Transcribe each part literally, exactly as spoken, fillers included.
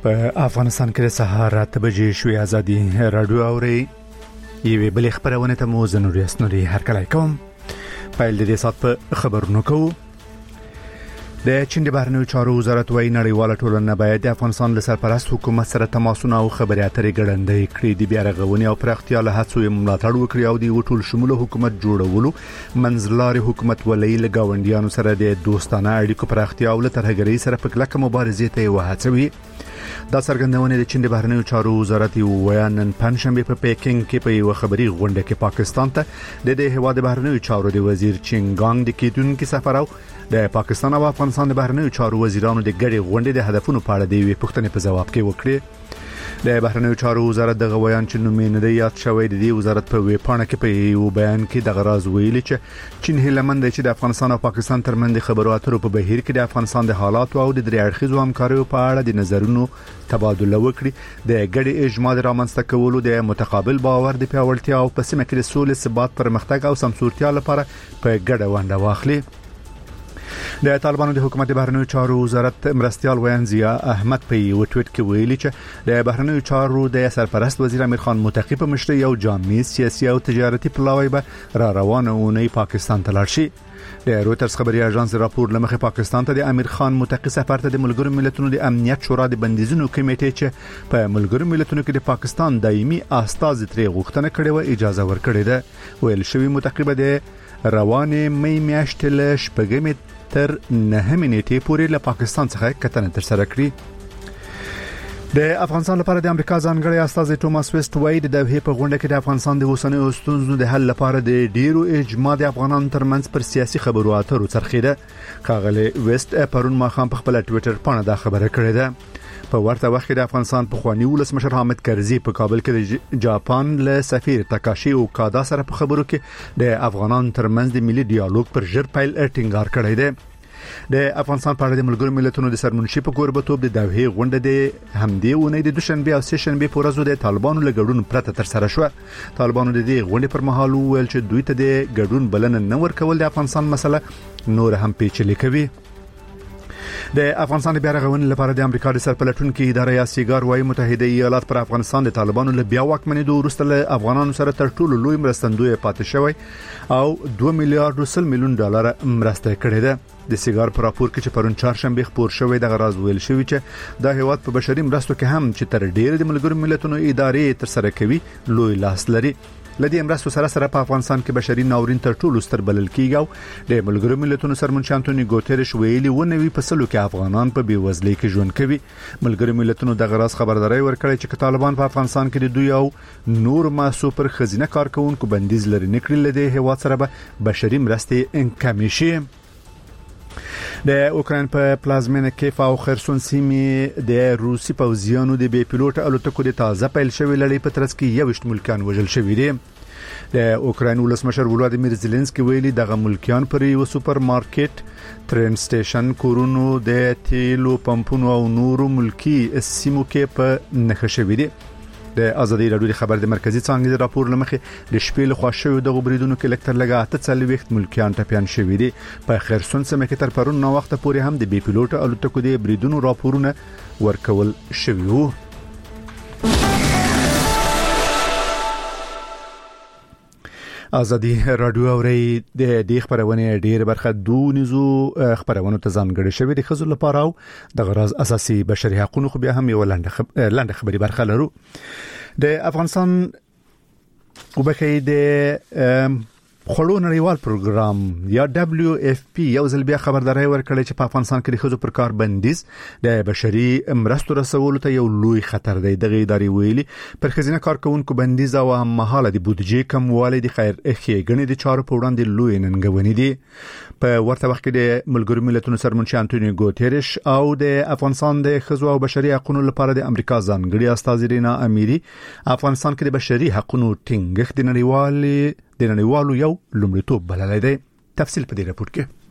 په افغانستان کې د سهار اته بجې شوې ازادي رادیو اوري یوه بل خبرونه ته مو زنوري اسنوري هر کله کوم پایل د دې سات په خبرونو کوو. د چین د بهرنیو چارو وزارت وايي نړیواله ټولنه باید د افغانستان له سرپرست حکومت سره تماسونه او خبرې اترې ګړندې کړي، د بیا رغونې او پراختیا له هڅو ملاتړ وکړي او د ټول شموله حکومت جوړولو منځلاري حکومت ولې له گاونډیانو سره د دوستانه اړیکو پراختیا او له ترهګرۍ سره په کلکه مبارزې ته وهڅوي. دا څرګندونه د چین د بهرنیو چارو وزارت ویان نن پنځشنبه په پیکینګ کې په یو خبري غونډه کې پاکستان ته د دې هواد بهرنیو چارو د وزیر چینګانګ د کیدونکو سفر او د پاکستان او افغانستان د بهرنیو چارو وزیرانو د ګډي غونډې د هدفونو په اړه د یوې پوښتنې په جواب کې وکړي. د بهرنیو چارو وزارت د غویان چې نومینه د یاد شوی د وزارت په ویبپاڼه کې په یو بیان کې د غراز ویلي چې چین هیلمند چې د افغانستان او پاکستان ترمنځ خبرو اترو په بهیر کې د افغانستان د حالات او د درې اړخیزو همکاریو په اړه د نظرونو تبادله وکړي، د ګډي اجماع د رامنځته کولو د متقابل باور د پیاوړتیا او په سیمه کې د سولې ثبات پرمختګ او سمسورتیا لپاره په ګډه ونډه واخلي. د طالبانو د حکومت بهرنیو چارو وزارت مرستيال ویان ضیا احمد په یو ټویټ کې ویلي چې د بهرنیو چارو د سرپرست وزیر امیر خان متقی په مشرۍ یو جامع سیاسي او تجارتي پلاوی به را روانه ونی پاکستان ته لاړ شي. د رويټرز خبري اژانس راپور لمخه پاکستان ته د امیر خان متقی سفر ته د ملګرو ملتونو د امنیت شورا د بندیزونو کمیټې چې په ملګرو ملتونو کې د پاکستان دایمي استازي ترې غوښتنه کړې و اجازه ورکړې ده. ویل شوی متقی به د روانه مې میاشتې له شپږمې تر نهمې نیټې پورې له پاکستان څخه کتنه تر سره کړې. د افغانستان لپاره د امریکا ځانګړي استازي ټوماس ویسټ وايي د دوحې په غونډه کې د افغانستان د اوسنیو ستونزو د حل لپاره د ډیرو اجماع د افغانانو ترمنځ پر سیاسي خبرو اترو څرخیده. کاغله ویسټ پرون ماخام په خپل ټوئیټر باندې دا خبره کړې ده. په ورته وخت کې د افغانستان په خواني ولسمشر حامد کرزي په کابل کې د جاپان له سفیر تاکاشي او کادا سره په خبرو کې د افغانانو ترمنځ د ملي ډیالوګ پر ژر پیل ټینګار کړی دی. د افغانستان په اړه د ملګرو ملتونو د سرمنشي په کوربتوب د دوحې غونډه د همدې ونې د دوشنبه او سهشنبه په ورځو د طالبانو له ګډون پرته تر سره شو. طالبانو د دې غونډې پر مهال ویل چې دوی ته د ګډون بلنه نه ورکول د افغانستان مسله نور هم پیچلې کوي. د افغانستان د بیا رغونې لپاره د امریکا د سرپلټونکو ادارې یا سیګار وايي متحده ایالات پر افغانستان د طالبانو له بیا واکمنېدو وروسته له افغانانو سره تر ټولو لوی مرستندوی پاتې شوی او دوه میلیارډ وسل میلیون ډالر مرسته کړې ده. د سیګار پر راپور کې چې پرون چهارشنبه خبر شوی د غراز ویل شوی چې د هیواد په بشري مرستو کې هم چې تر ډیر د ملګرو ملتونو ادارې تر سره کوي لوی لاس لري. لدی امرستو سره سره په افغانستان کې بشري ناورین تر ټولو ستر بلل کیږي. د ملګرو ملتونو سرمنشي انټونی ګوتریش ویلي و نوي پسلو کې افغانان په بیوزلۍ کې ژوند کوي. ملګرو ملتونو د غراز خبرداري ورکړی چې طالبان په افغانستان کې د دوی او نور ماسو پر خزینه کارکونکو بندیز لري نکړل لدی هیواد سره به بشري مرستې کمې شي. د اوکرين په پلازمینه کیف او خرسون سیمې د روسي پوځیانو د بي پيلوټ الوتکو د تازه پیل شوی لړۍ په ترڅ کې یوشت ملکان وژل شوی دي. د اوکرين ولسمشر ولادیمیر زيلنسکي ویلي دغه ملکان پر یو سوپر مارکیټ ترین سټیشن کورونو د تیلو پمپونو او نورو ملکی سیمو کې په نخښه شوی دي. د ازادي راډیو خبر د مرکزی څنګه د راپور لمخې د شپې له خوښیو د غبريدونکو کې لکتر لګا اته څلويخت ملکیان ټپيان شوي دي. په خرسون سیمه کې تر پرون نو وخت پورې هم د بي پيلوټ الوتکو د بریدونو راپورونه ورکول شوي وو. ازادي رادیو اوري د دې خبرونه ډېر برخه دونیزو خبرونه ته ځانګړې شوې د خزو لپاره او د غرض اساسي بشري حقوقو خو بیا هم یو لاندې خب... لاندې خبري برخه لرو. د افغانستان وبکې د خړو نړیوال پروګرام یا دبليو اف پی یو ځل بیا خبرداري ورکړي چې په افغانستان کې د خزو پر کار بندیز د بشري مرستو رسولو ته یو لوی خطر دی. دغه ادارې ویلي پر خزینه کارکونکو بندیز او هم مهاله د بودیجې کموالی د خیر اخیګنې د چارو په وړاندې لوی ننګونې دي. په ورته وخت کې د ملګرو ملتونو سرمنشي انټونی ګوتریش او د افغانستان د خزو او بشري حقوقو لپاره د امریکا ځانګړي استازي رینا اميري افغانستان کې د بشري حقوقو ټینګښت د نړیوالي د نړیوالو یو لومړیتوب بللی دی. تفصیل په دې راپور کې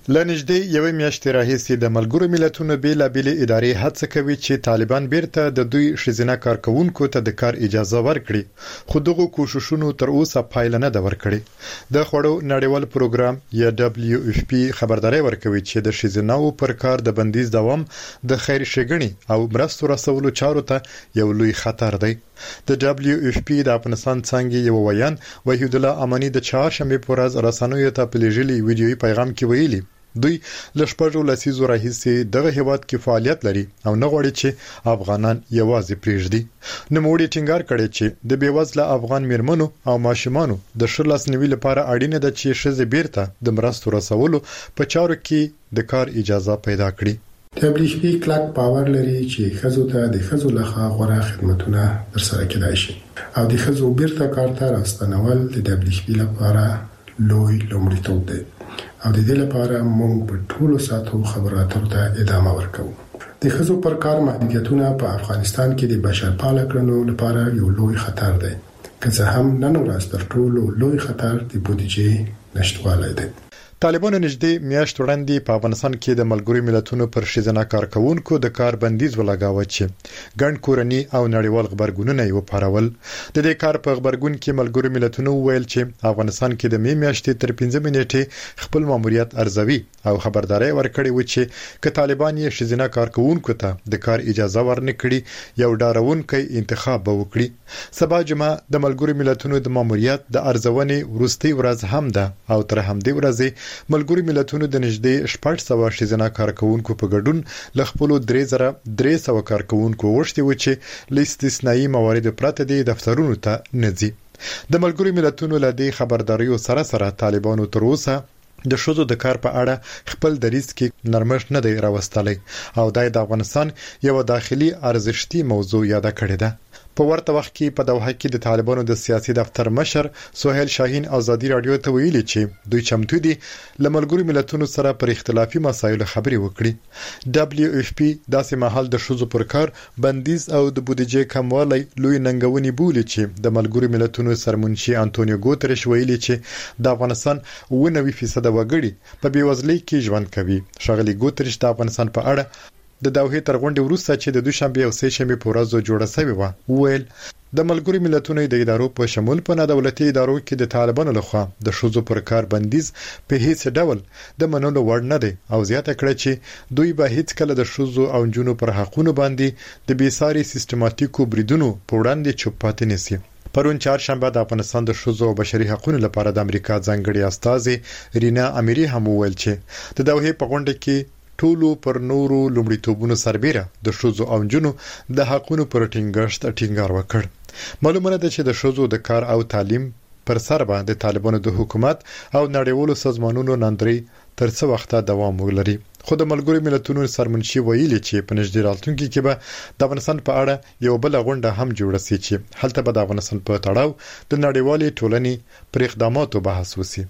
لنږدې یوې میاشتې راهیسې د ملګرو ملتونو بیلابېلې ادارې هڅه کوي چې طالبان بیرته د دوی ښځینه کارکونکو ته د کار اجازه ورکړي، خو دغه کوښښونو تر اوسه پایله نه ده ورکړې. د خوړو نړیوال پروګرام یا دبليو اف پی خبرداري ورکوي چې د ښځیناو پر کار د بندیز دوام د خیر ښېګڼې او مرستو رسولو چارو ته یو لوی خطر دی. د دبليو اف پی د افغانستان څنګه یو ویان وحید الله امانی د چهارشنبه په ورځ رسنیو ته په لېږلي ویډیويي پیغام کې ویلي دوی لشپږو لسیزو راهیسې دغه هیواد کې فعالیت لري او نه غواړي چې افغانان یوازې پریږدي. نوموړي ټینګار کړی چې د بیوزله افغان میرمنو او ماشومانو د شرلاس نیوي لپاره اړینه ده چې ښځې بیرته د مرستو رسولو په چارو کې د کار اجازه پیدا کړي. دبليو اف پی کلک باور لري چې ښځو ته د ښځو لخوا غوړه خدماتونه ترسره کېدای شي او د ښځو بیرته کار ته راستنول د دبليو اف پی لپاره لوی لومړیتوب دی او د دې لپاره موږ په ټولو ساتو خبرو اترو ته ادامه ورکوو. د ښځو پر کار محدودیتونه په افغانستان کې د بشرپاله کړنو لپاره یو لوی خطر دی، که څه هم نن ورځ تر ټولو لوی خطر د بودیجې نشټوالی دی. طالبانو نږدې میاشت وړاندې په افغانستان کې د ملګرو ملتونو پر ښځینه کارکونکو د کار بندیز ولګاوه چې ګڼ کورنی او نړیوال خبرګونونه یې وپارول. د دې کار په خبرګون کې ملګرو ملتونو ویل چې افغانستان کې د می میاشتې تر پنځه نیټې خپل ماموریت ارزوي او خبرداري ورکړي و چې ک طالبان یې ښځینه کارکونکو ته د کار اجازه ورنکړي یو ډاروونکی انتخاب وکړي. سبا جمعه د ملګرو ملتونو د ماموریت د ارزونې وروستي ورځ هم ده او تر همدې ورځې ملګرو ملتونو د نږدې شپږ سوه ښځینه کارکونکو په ګډون ل خپل درې زره درې سوه کارکونکو وشتي و چې ل استثنایی موارد پرته دي دفترونو ته نځي. د ملګرو ملتونو له دې خبرداريو سره سره طالبانو تر اوسه د شوزو د کار په اړه خپل دریځ کې نرمښت نه دی راوستلی او د افغانستان یو داخلي ارزښتي موضوع یاد کړی ده. په ورته وخت کې په دوحه کې د طالبانو د سیاسي دفتر مشر سہیل شاهین ازادي رادیو ته ویلي چې دوی چمتو دي ل ملګرو ملتونو سره پر اختلافي مسایلو خبري وکړي. دبليو اف پی داسې مهال د شوزو پر کار بندیز او د بودیجې کموالی لوی ننګونی بولي چې د ملګرو ملتونو سرمنشي انټونیو ګوتریش ویلي چې د افغانستان نوي فیصد وګړي په بیوزلۍ کې ژوند کوي. شغلي ګوتریش د افغانستان په اړه د دوحه تر غونډې وروسته چې د دوشنبه او سه شنبه په ورځ جوړه شوې و ویل د ملګرو ملتونو د ادارو په شمول په نادولتي ادارو کې د طالبانو لخوا د شوزو پر کار بندیز په هیڅ ډول د منلو وړ نه دی او زیاته کړه چې دوی به هیڅ کله د شوزو او جنونو پر حقوقو باندې د بیساري سیستماتیکو بریدونو په وړاندې چوپ پاتې نشي. پرون چهارشنبه د افغانستان د شوزو او بشري حقوقو لپاره د امریکا ځانګړي استاذ رینا اميري هم ویل چې د دوحه په غونډه کې ټولو پر نورو لومړیتوبونو سربېره د شوزو او جنونو د حقوقو پر ټینګښت ټینګار وکړ. معلومه ده چې د شوزو د کار او تعلیم پر سر باندې طالبانو د حکومت او نړیوالو سازمانونو نندري تر څو وخت دوام ولري. خو د ملګرو ملتونو سرمنشي ویلي چې په نږدې راتلونکي کې به د افغانستان په اړه یو بل غونډه هم جوړه شي چې هلته به د افغانستان په تړاو د نړیوالې ټولنې پر اقداماتو بحث وشي.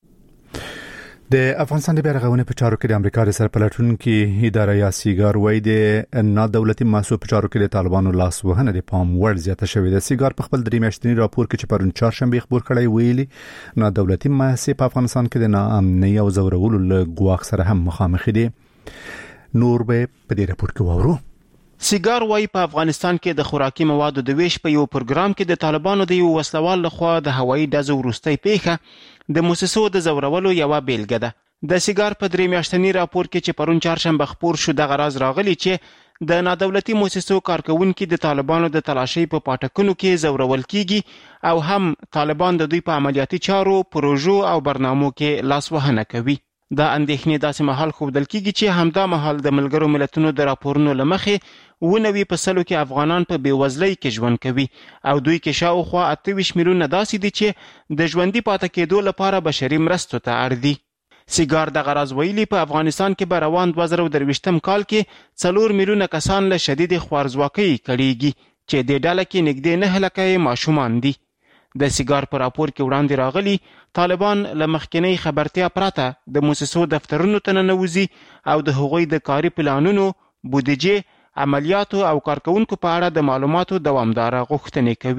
د افغانستان د بیارغونې په چارو کې د امریکا د سرپلټونکو اداره یا سیګار وای د نا دولتي مؤسسو په چارو کې د طالبانو لاس وهنه د پام وړ زیاته شوې ده. سیګار په خپل درې میاشتنی راپور کې چې پرون چهارشنبه خبر کړی ویلي نا دولتي مؤسسې په افغانستان کې د ناامنۍ او زورولو له ګواښ سره هم مخامخ دي. نور به په دې راپور کې وورو. سیګار وای په افغانستان کې د خوراکي موادو د ویش په یو پروګرام کې د طالبانو د یو وسلوال لخوا د هوایي ډزو وروستۍ پیښه د موسسو د زورولو یو بیلګه ده. د سیګار په درې میاشتنی راپور کې چې پرون چهارشنبه خبر شو د غراز راغلی چې د نادولتي موسسو کارکونکو د طالبانو د تلاشي په پاټکونو کې زورول کیږي او هم طالبان د دوی په عملیاتي چارو، پروژو او برنامو کې لاس وهنه کوي. دا اندېښنې داسې مهال خوبدل کیږي چې همدا مهال د ملګرو ملتونو د راپورونو لمخې ونوي په سلو کې افغانان په بیوزلۍ کې ژوند کوي او دوی کې شاوخوا اته ویشت میلیونه داسې دي چې د ژوندي پاتې کېدو لپاره بشري مرستو ته اړ دي. سیګار د غراز ویلي په افغانستان کې به روان دوه زره درویشتم کال کې څلور میلیونه کسان له شدید خوارځواکۍ کړيږي چې د ډله کې نږدې نه لکه ماشومان دي. د سیګار په راپور کې وړاندې راغلي طالبان له مخکنی خبرتیا پرته د موسسو دفترونو ته ننوځي او د هغوی د کاري پلانونو، بودیجې، عملیاتو او کارکونکو په اړه د معلوماتو دوامداره غوښتنې کوي.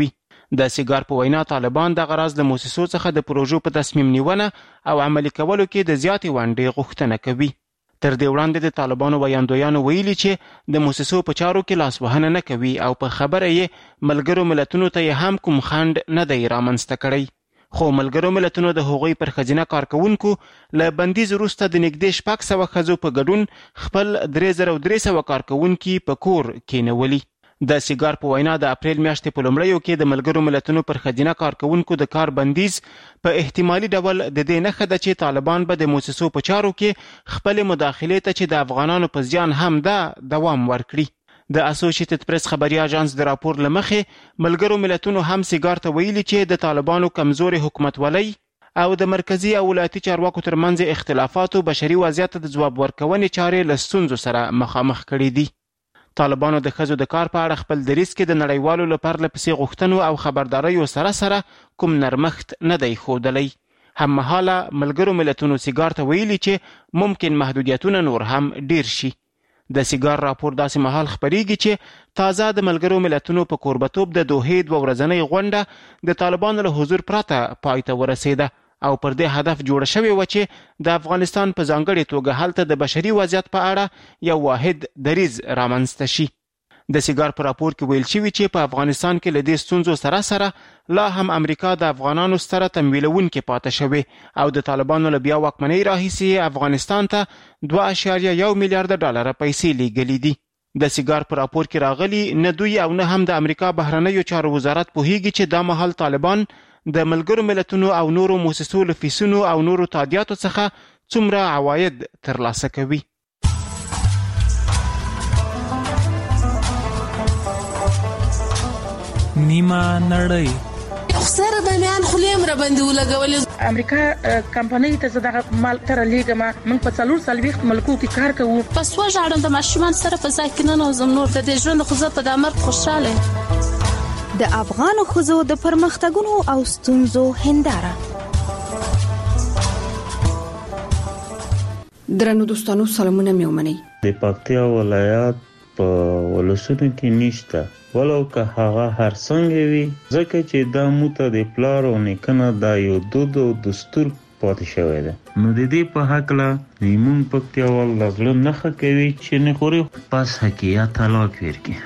د سیګار په وینا طالبان د غرض د موسسو څخه د پروژو په تصمیم نیونه او عملي کولو کې د زیاتې ونډې غوښتنه کوي. تر دې وړاندې د طالبانو ویاندویانو ویلي چې د موسسو په چارو کې لاسوهنه نه کوي او په خبره یې ملګرو ملتونو ته یې هم کوم خنډ نه دی رامنځته کړی. خو ملګرو ملتونو د هغوی پر ښځینه کارکوونکو له بندیز وروسته د نږدې شپږ سوه ښځو په ګډون خپل درې زره درې سوه کارکوونکي په کور کېنولي. د سیګار په وینا د اپریل میاشتې په لومړیو کې د ملګرو ملتونو پر ښځینه کارکوونکو د کار بندیز په احتمالي ډول د دې نښه ده چې طالبان به د موسسو په چارو کې خپلې مداخلې ته چې د افغانانو په زیان هم ده دوام ورکړي. د اسوسییټډ پریس خبري اژانس د راپور له مخې ملګرو ملتونو هم سیګار ته ویلي چې د طالبانو کمزوري حکومتولۍ او د مرکزی او ولایتي چارواکو ترمنځ اختلافاتو بشري وضعیت د ځواب ورکونې چارې له ستونزو سره مخامخ کړي دي. طالبانو د ښځو د کار په اړه خپل دریځ کې د نړیوالو له پرله پسې غوښتنو او خبرداریو سره سره کوم نرمښت نه دی ښودلی. هممهاله ملګرو ملتونو سیګار ته ویلي چې ممکن محدودیتونه نور هم ډیر شي. د سیګار راپور داسې مهال خپریږي چې تازه د ملګرو ملتونو په کوربتوب د دوحې دوه ورځنۍ غونډه د طالبانو له حضور پرته پای ته ورسېده او پر دې هدف جوړه شوې وه چې د افغانستان په ځانګړې توګه هلته د بشري وضعیت په اړه یو واحد دریځ رامنځته شي. د سیګار په راپور کې ویل شوي چې په افغانستان کې له دې ستونزو سره سره لا هم امریکا د افغانانو ستره تمویلونکې پاتې شوې او د طالبانو له بیا واکمنۍ راهیسې افغانستان ته دوه اعشاریه یو میلیارډ ډالره پیسې لیږلي دي. د سیګار په راپور کې راغلي نه دوی او نه هم د امریکا بهرنیو چارو وزارت پوهیږي چې دا مهال طالبان د ملګرو ملتونو او نورو موسسو له فیسونو او نورو تادیاتو څخه څومره عواید ترلاسه کوي. نیمه نړۍ خسر د میان خلیم را باندې ولګولې. امریکا کمپنۍ ته زړه مال تر لېګما موږ په څلور سلويخت ملکو کې کار کوو. پس وژاړم د ماشومان سره په ځای کې نه نوزم نور د دې ژوند خو زه په دامر خوشاله. د افغان خزو د پرمختګونو او ستونزو هنداره. درنو دوستانو سلامونه میومني. د پکتیا ولایت په ولسونو کې نشته ولو که هغه هر څنګه وي ځکه چې دا موته د پلار او نیکنه دا یو دود او دستور پاتې شوی دی. نو د دې په هکله زموږ پکتیاوال له زړه نښه کوي چې نه خوري پس حقیقت طلاق ورکړي.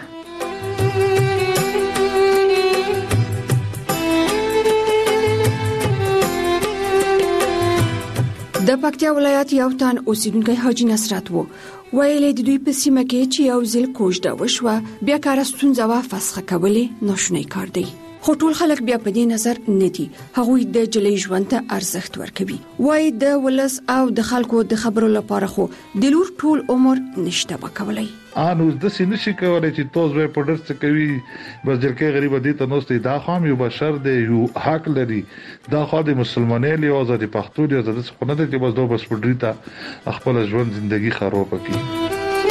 د پکتیا ولایت یو تن اوسیدونکی حاجی نصرت وو ویلې د دوی په سیمه کې چې یو ځل کوژده وشوه بیا کار ستونزه وا فسخه کولې ناشونی کار دی. خو ټول خلک بیا په دې نظر نه دي. هغوی د جلې ژوند ته ارزښت ورکوي. وای د ولس او د خلکو د خبرو لپاره خو د لور ټول عمر نشته وکولای. ان اوس د سینې شي کولای چې توز وې پډر څه کوي بس جلکې غریب دي ته نوستي دا خام یو بشر دی یو حق لري دا خو د مسلمانۍ له آزادي پښتو دی آزادي څخه نه دی چې بس دوه بس پډری ته خپل ژوند ژوندۍ خراب کړي.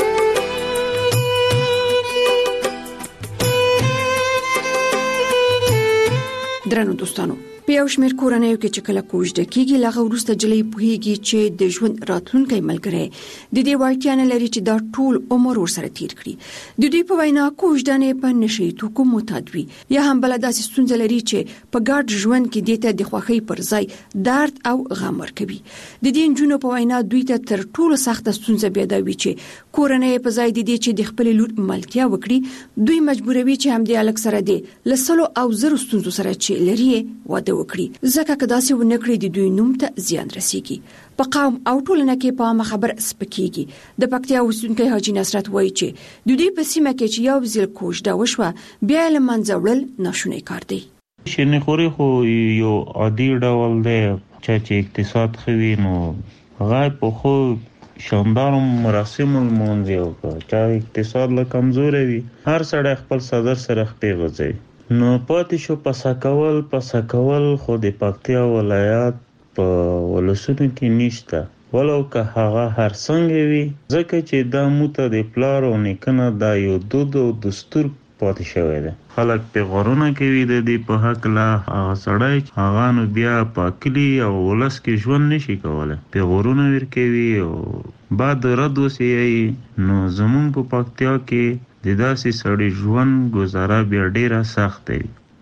درنو دوستانو په یو شمېر کورنیو کې چې کله کوژده کیږي لغه ورسته جلې پوهیږي چې د ژوند راتلونکي ملګری د دې وړتیا نه لري چې دا ټول عمر ورسره تیر کړي. د دوی په وینا کوژده نه په نشي توکو متادوي یا هم بل داسې ستونزې لري چې په ګډ ژوند کې د ته د خوخي پر ځای درد او غم ورکوي. د دې جنونو په وینا دوی ته تر ټولو سخت ستونزه بیا دوی چې کورنۍ په ځای د دې چې د خپل لور ملتیا وکړي دوی مجبوروي چې هم د الک سره دی لسلو او زرو ستونزو سره چې لري واده وکړي ځکه کداسې ونکړي د دوی نوم ته زیان رسیږي. په قوم او ټولنه کې په عامه خبر سپکیږي. د پکتیا اوسیدونکی حاجی نصرت وایي چې د دوی په سیمه کې چې یو ځل کوژده وشوه بیا له منځه وړل ناشونی کار دی. شنه خوري خو یو عادي ډول دی چې اقتصاد خوي نو غای په خو شاندار مراسم المنځ یو چې اقتصاد له کمزوري وي هر سړی خپل صدر سره خپې غځي نو پاتې شو پسا کول پسا کول خو د پکتیا ولایت په ولسونو کې نشته ولو که هغه هر څنګه وي ځکه چې دا موته د پلار او نیکنه دا یو دود او دستور پاتې شوی دی. خلک په غرونه کوي د دې په حق لا هغه سړی هغه نو بیا پاکلی او ولس کې ژوند نشي کولای په غرونه ور کوي او بعد رد وسی نو زمون په پکتیا کې د داسې سړی ژوند گزاره بیا ډیره سخت دی.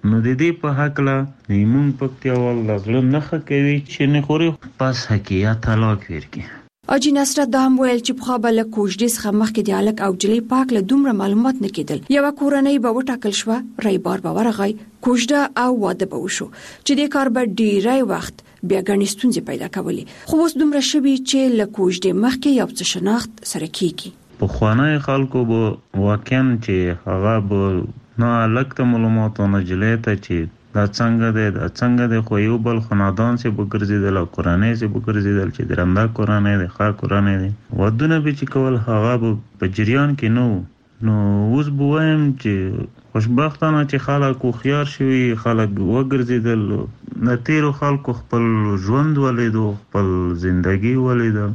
نو د دې په حق لا نیمون پکتیا ول لازم نه کوي چې نه خوري پس حقیقت طلاق ورکی. اجي نصرت دا هم ویل چې په خبره کوجدي څخه مخکې د الک او جلی پاک له دومره معلومات نه کېدل. یو کورنۍ به وټاکل شو، رای بار به ورغی، کوجده او واده به وشو چې د کار به ډیری وخت بیا غني ستونزې پیدا کولې. خو اوس دومره شوي چې له کوجدي مخکې یو څه شناخت سره کیږي. په خوانای خلکو به واقعا چې هغه به نه الک ته معلومات نه جلی ته چې دا څنګه ده دا څنګه ده خو یو بل خاندان سي بګرځیدل او قرانه سي بګرځیدل چې درنده قرانه ده ښه قرانه ده ودونه به چې کول هغه په جریان کې نو نو اوس بوایم چې خوشبختانه چې خلک خو خيار شوي خلک وګرځیدل نه تیرو خلکو خپل ژوند ولیدو خپل ژوندۍ ولیدو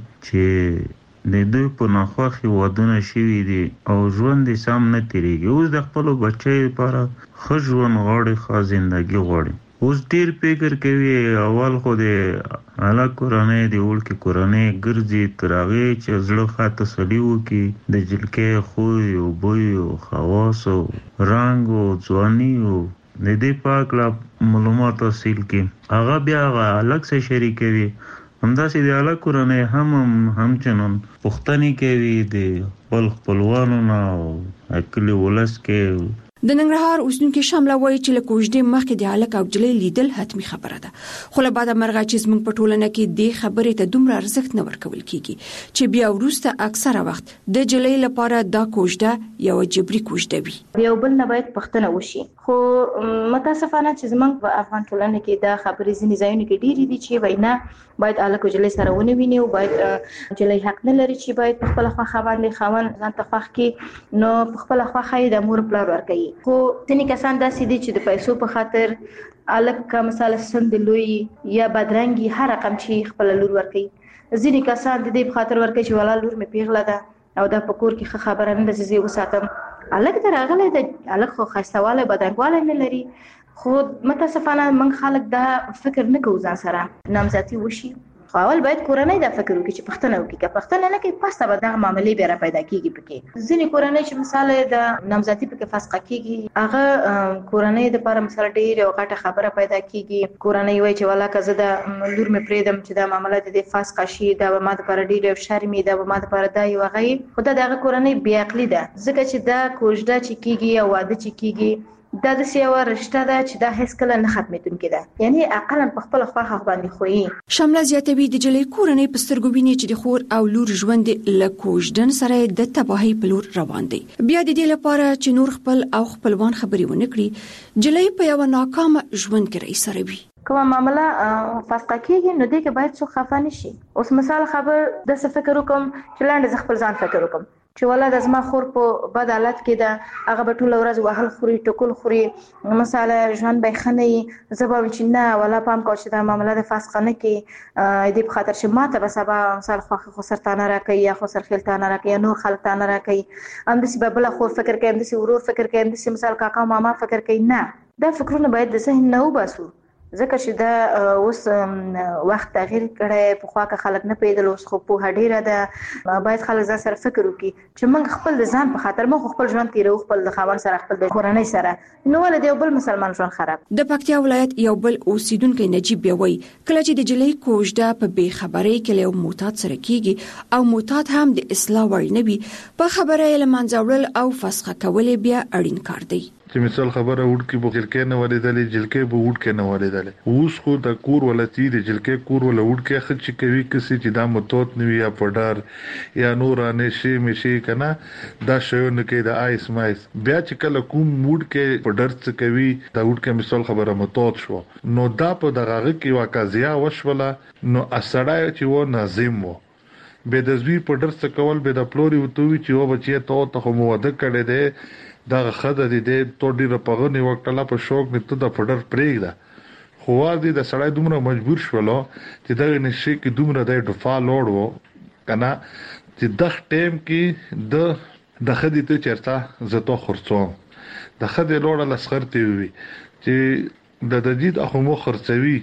چې د دوی په ناخوښي ودونه شوي دي او ژوند یې سم نه تیریږي. اوس د خپلو بچو لپاره ښه ژوند غواړي، ښه زندګي غواړي. اوس ډېر فکر کوي اول خو د هلک کورنۍ د وړکې کورنۍ ګرځي تر هغې چې زړه ښه تسلي وکړي د جلکۍ خوی او بوی او خواص او رنګ او ځواني او د دې په هکله معلومات حاصل کړي. هغه بیا هغه هلک سره شریکوي. همداسې د الک کورنۍ هم همچنان پوښتنې کوي د خپل خپلوانو نه او کلي ولس کې. د ننګرهار اوسیدونکو شامله وایي چې له کوژدې مخکې د الک او جلۍ لیدل حتمی خبره ده، خو له بعده مرغه چې زموږ په ټولنه کې دې خبرې ته دومره ارزښت نه ورکول کیږي چې بیا وروسته اکثره وخت د جلۍ لپاره دا کوژده یو جبري کوژده وي. یو بل نه باید پښتنه وشي، خو متاسفانه چې زموږ په افغان ټولنه کې دا خبرې ځینې ځایونه کې ډېرې دي چې وینا باید الک او جلۍ سره ونه ویني او باید جلۍ حق نه لري چې باید په خپل خواخه باندې خاوند ځان ته خوښ کړي نو په خپل خواخه د مور پلار ورکوي. خو ځینې کسان داسې دي چې د پیسو په خاطر الک کا مثلا سند لوی یا بدرنګي هر رقم چې خپل لور ورکوي. ځینې کسان د دې په خاطر ورکوي چې ولا لور مې پیغله ده او دا په کور کې خبره نه ده چې زه وساتم الک ته راغلی د الک خو ښایستهوالی بدرنګوالی نه لري. خو متاسفانه موږ خلک دا فکر نه کوو ځان سره نامزدي وشي. خو اول باید کورنۍ دا فکر وکړي چې پښتنه وکړي، که پښتنه نه کوي پسته به دغه معاملې بیا را پیدا کېږي. پکې ځینې کورنۍ چې مثال د نامزدي پکې فسخه کېږي هغه کورنۍ دپاره مثال ډېر یو غټه خبره پیدا کېږي. کورنۍ وایي چې والا که زه د لور مې پرېږدم چې دا معامله د دې فسخه شي دا به ما دپاره ډېر یو شرم وي، دا به ما دپاره دا یو هغه وي. خو دا د هغه کورنۍ بې عقلي ده، ځکه چې دا کوژده چې کېږي یا واده چې کېږي دا د سیاوه رشته ده چې دا هیڅ کله نه ختمېدونکې ده، یعنی عقلا په خپل خواخه باندې خوي. شامله زیاتوي د جلۍ کورنۍ په سترګو ویني چې د خور او لور ژوند له کوژدن سره د تباهي په لور روان دی. بیا د دې لپاره چې نور خپل او خپلوان خبرې ونه کړي جلۍ په یو ناکام ژوند کې رئیس سره وي. کومه معامله فسخه کېږي نو دې کې باید څوک خفه نه شي. اوس مثال خبر د څه فکر وکم چې لاندې زه خپل ځان فکر وکم چې ولا د زما خور په بد حالت کې ده هغه به ټوله ورځ وهل خوري ټکول خوري مثلا ژوند به ښه نه وي، زه به چې نه ولا پام کوم چې دا معامله د فسخه نه کړي دې په خاطر چې ما ته به سبا مثال خوښه خو سرطانه راکوي یا خو سرخیلتانه راکوي یا نور خلک تانه راکوي. همداسې به بله خور فکر کوي، همداسې ورور فکر کوي، همداسې مثال کاکا او ماما فکر کوي. نه، دا فکرونه باید د ذهن نه وباسو ځکه چې دا اوس وخت تغییر کړی. پخوا که خلک نه پوهېدل، اوس خو پوهه ډېره ده. باید خلک ځان سره فکر وکړي چې موږ خپل د ځان په خاطر موږ خپل ژوند تېروو، خپل د خاوند سره خپل د کورنۍ سره، نو ولې د یو بل مسلمان ژوند خراب. د پکتیا ولایت یو بل اوسیدونکی نجیب بیا وایي کله چې د جلۍ کوژده په بې خبرۍ کې له یو معتاد سره کېږي او معتاد هم د اصلاح وړ نه وي، په خبره یې له منځه وړل او فسخه کول بیا اړین کار دی. چې مثال خبره وډ کې بوکلکې نه ولیدلې جلکې به وډ کې نه ولیدلې. اوس خو د کور ولتی د جلکې کور ول وډ کې خچ کوي کسي چې دا متوت نوي یا پډار یا نورانه شي مشي کنه دا شیونه کې د آیس مایس بیا چې کله کوم موډ کې پډر څه کوي دا وډ کې مثال خبره متوت شو نو دا په دغه کې واقعیا وشوله نو اسړای چې و ناظم وو به د زوی پډر څه کول به د پلوري وتوي چې و بچي ته ته مو وده کړي دي دا خدای دې ته ډیره پغنی وکړه په شوق نه ته د پډر پرېږده. خو دې د سړی دومره مجبور شولو چې دا نشي کې دومره د ډفا لوړ وو کنه چې د ټیم کې د د خدي ته چرته زته خرڅوم د خدي لوړه لسخرتي وي چې د دجید اخو مو خرڅوي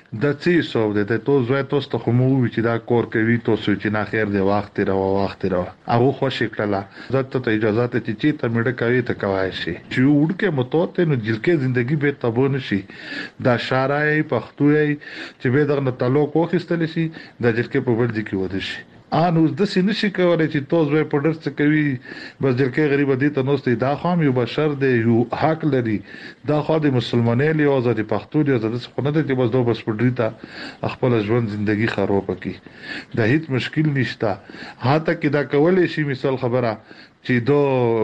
د څه سو د ته تو زوی تاسو ته مو وی چې دا کور کوي تاسو چې نه خیر دی وخت را وخت را هغه خوشی کړه ځکه ته اجازه ته چې ته مړه کوي ته کوي شي چې وړکه متوته نو جلکه ژوندۍ به تبون شي دا شارای پښتوي چې به دغه تعلق وخستل شي د جلکه په ورځ کې ود شي ان اوس د سینې شي کولای چې توز به په ډرڅ کوي بس جلکه غریب دي ته نوستي دا خام یو بشر دی یو حق لري دا خو د مسلمانۍ له آزادي پښتو دی آزاد څخه نه دی بس دوه بس پډریتا خپل ژوند ژوندۍ خراب کی دا هیڅ مشکل نشته هاته کې دا کولای شي مثال خبره چې دو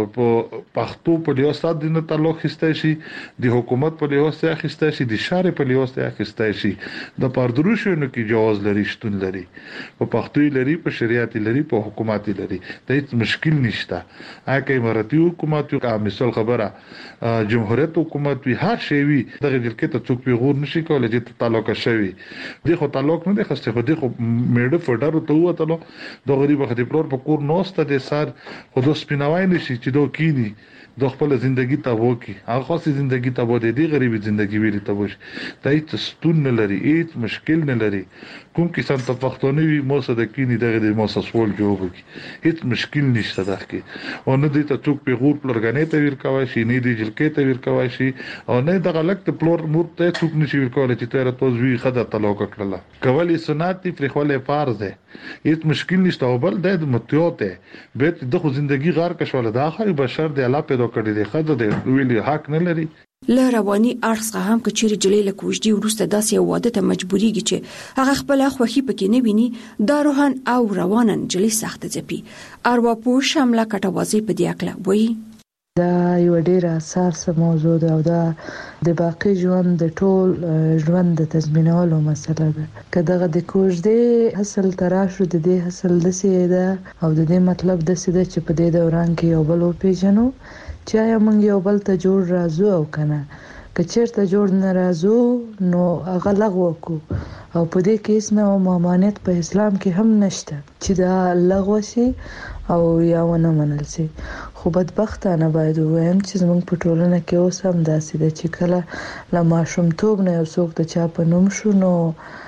په پښتو په لیاست د تعلق خسته شي د حکومت په لیاست خسته شي د شارع په لیاست خسته شي د پردروشونو کې جواز لري شتون لري په پښتو لري په شریعت لري په حکومت لري د هیڅ مشکل نشته اګه اماراتي حکومت او مثال خبره جمهوریت حکومت وی هر شی وی دغه جلکه ته څوک پیغور نشي کولای چې تعلق شوی د خو تعلق نه د خسته خو د خو میډ فډر ته وته د غریب خدي پلور په کور نوسته د سار خود سپیناوای نشي چې دوه کینی د خپل ژوندۍ ته وکی هغه خاصه ژوندۍ ته بده دی غریبي ژوندۍ ویل ته وش دای ته ستون نه لري هیڅ مشکل نه لري کوم کسان ته پښتوني وي مو صد کینی دغه د مو سسول جواب کی هیڅ مشکل نشته دغه او نه دي ته څوک پیغور پلورګنې ته ویل کوي شي نه دي جلکې ته ویل کوي شي او نه دغه لکت پلور مور ته څوک نشي ویل کوي چې تیر توز وی خدای تعلق کړل کولی سنت فری خپل فرض ده هیڅ مشکل نشته او بل د متیوته به د خو ژوندۍ غار کښول د اخر بشر د الله پیدا کړی دی خدای د ویلي حق نه لري له رواني ارڅ هم کچېر جلې له کوجدي ورسته داسې واده ته مجبوريږي چې هغه خپل خوخي پکې نه ویني دا روحان او روانن جلې سخت ځپي اروا پوه شامله کټوازي په دی اکله وایي دا یو ډیر اساسه موضوع ده او دا د باقی ژوند د ټول ژوند د تضمینولو مسله ده کله د کوجدي حاصل تراشو د دې حاصل د سیده او د دې مطلب د سیده چې په دې دوران کې یو بل پیژنو چې یا موږ یو بل ته جوړ راځو او کنه کچېرته جوړ نه راځو نو هغه لغوه کو او په دې کې اسنه مامانیت په اسلام کې هم نشته چې دا لغوه شي او یا ونه منل شي خو بدبختانه باید وایم چې زموږ په ټولنه کې اوس هم داسې ده چې کله لا ماشومتوب نه یو څوک د چا په نوم شو نو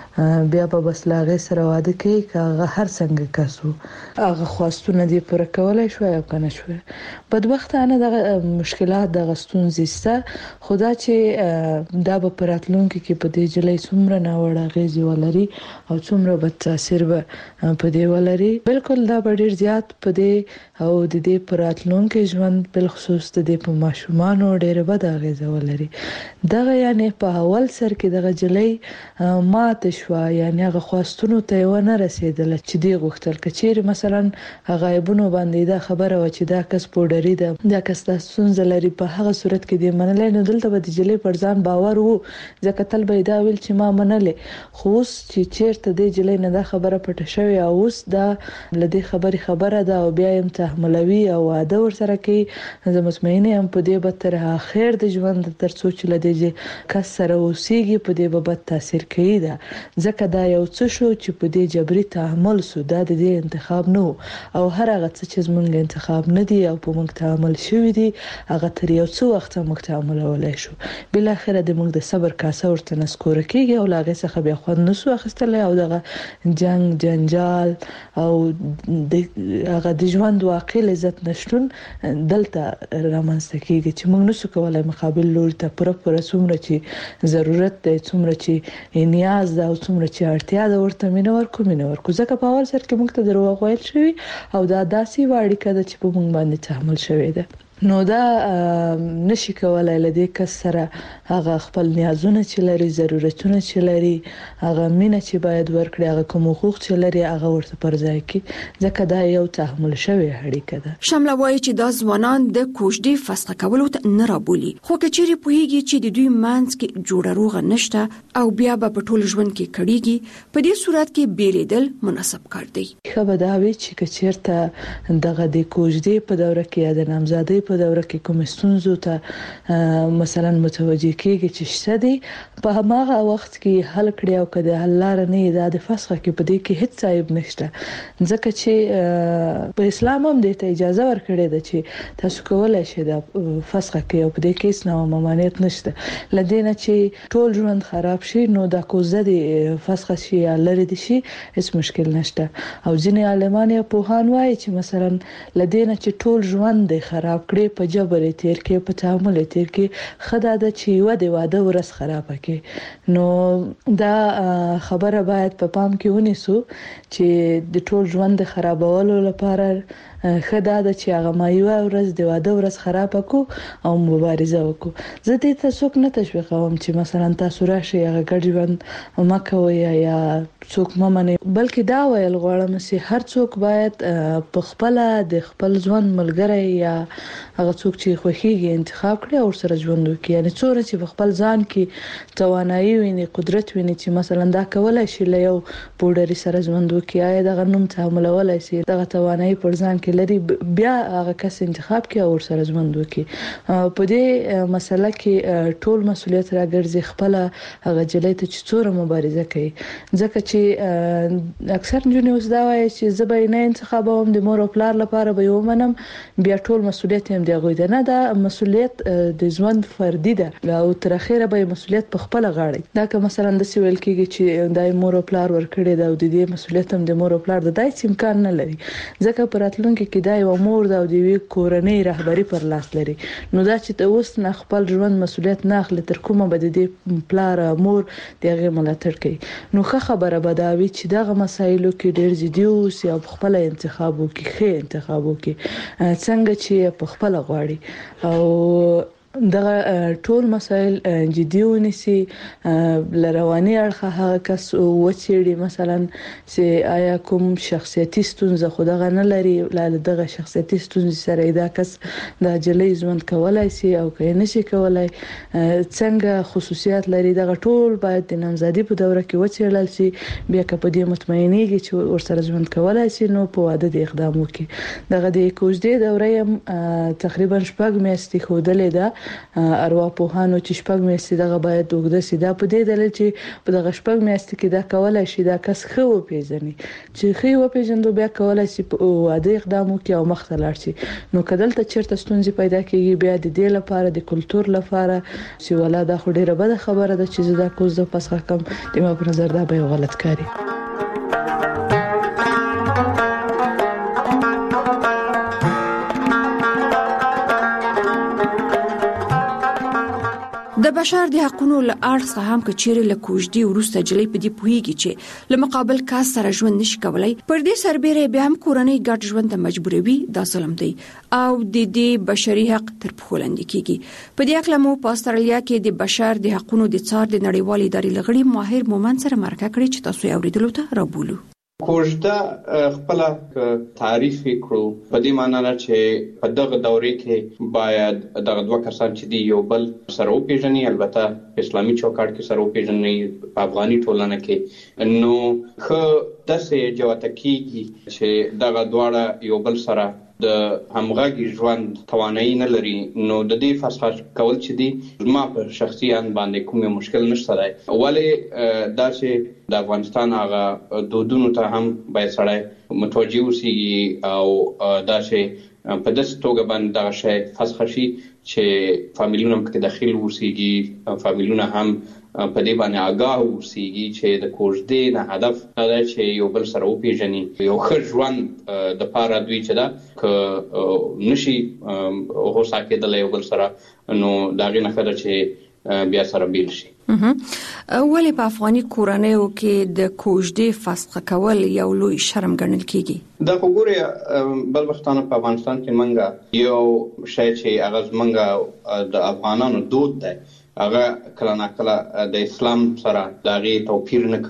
بیا په بس لاغه سره واده کوي کاغه هر څنګه کسو هغه خواستونه دی پر کولای شو یا کنه شو بدبختانه د مشکلات د غستون زیسته خدا چې دا په پراتلونکو کې په دې جلې څومره نه وړه غیزي ولري او څومره بد تاثیر به په دې ولري بالکل دا ډیر زیات په دې او د دې پراتلونکو ژوند بل خصوص د دې په ماشومان ډیر بد غیزه ولري دغه یعنی په اول سر کې دغه جلې ماته شو یعنی هغه خواستونو ته ونه رسیدل چې دی غوښتل کچېر مثلا غایبونو باندې دا خبره و چې دا کس پوډری ده دا کس تاسو لري په هغه صورت کې دی منل نه دلته به د جلې پر ځان باور وو ځکه تل به دا ویل چې ما منلې خو چې چیرته د جلې نه دا خبره پټه شوی او اوس دا لدی خبري خبره ده او بیا هم تحملوي او واده ور سره کوي زه مطمئنه هم په دې به تر اخر د ژوند تر څو چې لدی کس سره اوسېږي په دې به بد تاثیر کوي دا ځکه دا یو څه شو چې په دې جبري تعامل سو دا د دې انتخاب نه او هر هغه څه چې زمونږ انتخاب نه دی او په موږ تعامل شوی دی هغه تر یو څو وخت موږ تعامل ولای شو بل اخر د موږ د صبر کاسه ورته نسکور کیږي او لاغه څخه بیا خو نسو اخستل او دغه جنگ جنجال او د هغه د ژوند واقع لذت نشټون دلته رامنځته کیږي چې موږ نسو کولای مقابل لور ته پر پر څومره چې ضرورت دی څومره چې نیاز ده او څومره چې اړتیا ده ورته مینه ورکو مینه ورکو ځکه په اول سر کې موږ ته دروغ ویل شوی او دا داسې واړی کده چې په موږ باندې تحمل شوی ده نو دا نشي کولای لدی کس سره هغه خپل نیازونه چې لري ضرورتونه چې لري هغه مینه چې باید ورکړي هغه کوم حقوق چې لري هغه ورته پر ځای کی ځکه دا یو تحمل شوی اړیکه ده شامله وایي چې دا ځوانان د کوژدي فسخ کولو ته نه رابولي خو کچېری پوهیږي چې د دوی مانس کې جوړه روغه نشته او بیا به په ټول ژوند کې کړيږي په دې صورت کې بیلیدل مناسب کار دی خو به دا وی چې کچېرته دغه د کوژدي په دوره کې د نامزادۍ په دوره کې کوم ستونزو ته مثلا متوجي کېږي چې شته دي په هغه وخت کې حل کړی او کده حل لار نه دا د فسخه کې په دې کې هیڅ عیب نشته ځکه چې په اسلام هم د اجازه ورکړې ده چې تاسو کولای شئ د فسخه کې او په دې کې څه نو ممانعت نشته لدينا چې ټول ژوند خراب شي نو د کوزه د فسخه شي یا لري دي شي هیڅ مشکل نشته او ځینې عالمان یا پوهان وایي چې مثلا لدينا چې ټول ژوند خراب کړي په جبر تیر کې په تعامل تیر کې خدای د چې و د واده ورس خراب کړي نو دا خبره باید په پا پام کې ونیسو چې د ټول ژوند خرابولو لپاره خدا د چې هغه مایوه ورځ د واده ورځ خراب کو او مبارزه وکړو زه دې ته څوک نه تشویقوم چې مثلا تاسو راشي هغه ګډ ژوند مکوي یا څوک ممنه بلکې دا ویل غواړم چې هر څوک باید په خپل د خپل ژوند ملګری یا هغه څوک چې خوښیږي انتخاب کړي او سره ژوند وکړي یعنی څوره چې په خپل ځان کې توانایي ویني قدرت ویني چې مثلا دا کولای شي له یو پوډری سره ژوند وکړي یا د غنوم تعاملولای شي دغه توانایي پر ځان لري بیا هغه کس انتخاب کوي او سره ژوند وکړي په دې مسله کې ټول مسولیت راګرځي خپل هغه جلې ته چې څوره مبارزه کوي ځکه چې اکثر جنونی اوس دا وایي چې زه نه انتخابوم د مور او پلار لپاره به ومنم بیا ټول مسولیت هم دی غوډه نه دا مسولیت د ژوند فردي ده او تر اخره به مسولیت په خپل غاړه دا که مثلا د سویل کېږي چې دای مور او پلار ورکړي دا او د دې مسولیت هم د مور او پلار د دای امکان نه لري ځکه پراتلون کې دا یو مور دا د وی کورنۍ رهبری پر لاس لري نو دا چې ته اوس نه خپل ژوند مسولیت نه اخلي تر کومه بد دي پلار مور دغه ملاتړ کوي نو ښه خبره به دا وي چې دغه مسایلو کې ډېر جدي اوسي او خپل انتخاب وکړي ښه انتخاب وکړي څنګه چې په خپل غواړي او دغه ټول مسائل جدي ونیسي لرواني اړخه هغه کس وچېړي مثلا چې آیا کوم شخصیتي ستونزه خو دغه نه لري لاله دغه شخصیتي ستونزه سره دا کس د جلې ژوند کولای شي او کله نشي کولای څنګه خصوصیات لري دغه ټول باید د نامزادي په دوره کې وچېړل شي بیا که په دې مطمئنېږي چې ورسره ژوند کولای شي نو په واده د اقدام وکړي دغه د کوژدې دوره تقریبا شپږ میاشتې خودلې ده اروا پوهانو چې شپږ میاشتې دغه باید وګړه سیده په دې دلیل چې په دغه شپږ میاشتې کې دا کولای شي دا کس خو پیژني چې خو پیژندو بیا کولای شي په واده اقدام وکړي او مخ ته لاړ شي نو کدلته چیرته ستونزې پیدا کیږي بیا د دې لپاره د کلچر لپاره چې ولاده خو ډیره بده خبره ده چې زدا کوز د پسخه کم د ما په نظر دا به غلط کاری د بشر د حقوقو له اړخ هم کچېره له کوژدي ورسته جلې په دی پوهیږي چې له مقابل کاس سره ژوند نشي کولای پر دې سربېره بیا هم کورنۍ ګډ ژوند ته مجبوروي دا ظلم دی او د دې بشري حق تر پښو لاندې کیږي په دې اړه مو په استرالیا کې د بشر د حقوقو د څار د نړیوال ادارې لغړي ماهر مومن سره مرکه کړې چې تاسو یې اوریدلو ته رابولو کوژده خپل تعریف کړو په دې معنی نه چې په دغه دورې کې باید دغه دوه کسان چې دی یو بل سره وپیژني البته اسلامي چوکاټ کې سره وپیژني په افغاني ټولنه کې نو خو داسې جوته کیږي چې دغه دواړه یو بل سره د همغږي ژوند توانایي نه لري نو د دې فسخ کول چې دی ما په شخصي ان باندې کوم مشکل نشته دی ولی دا چې د افغانستان هغه دودونو ته هم باید سړی متوجه اوسي او دا چې په داسې توګه باندې دا شی فسخ شي چې فامیلونه هم کې داخل اوسيږي فامیلونه هم په دې باندې آگاه اوسيږي چې د کوژدې نه هدف دا چې یو بل سره وپیژني یو ښه ژوند د پاره دوی چې دا ک نشي هوسا کېدل یو بل سره نو دا غي نه خبره چې بیا سره بیل شي ولی په افغاني کورنیو کې د کوژدې فسخ کول یو لوی شرم ګڼل کیږي دا وګوره بل وختانه په افغانستان کې منګه یو شی چې هغه منګه د افغانانو دود دی هغه کله نه کله د اسلام سره دغه توپیر نه کوي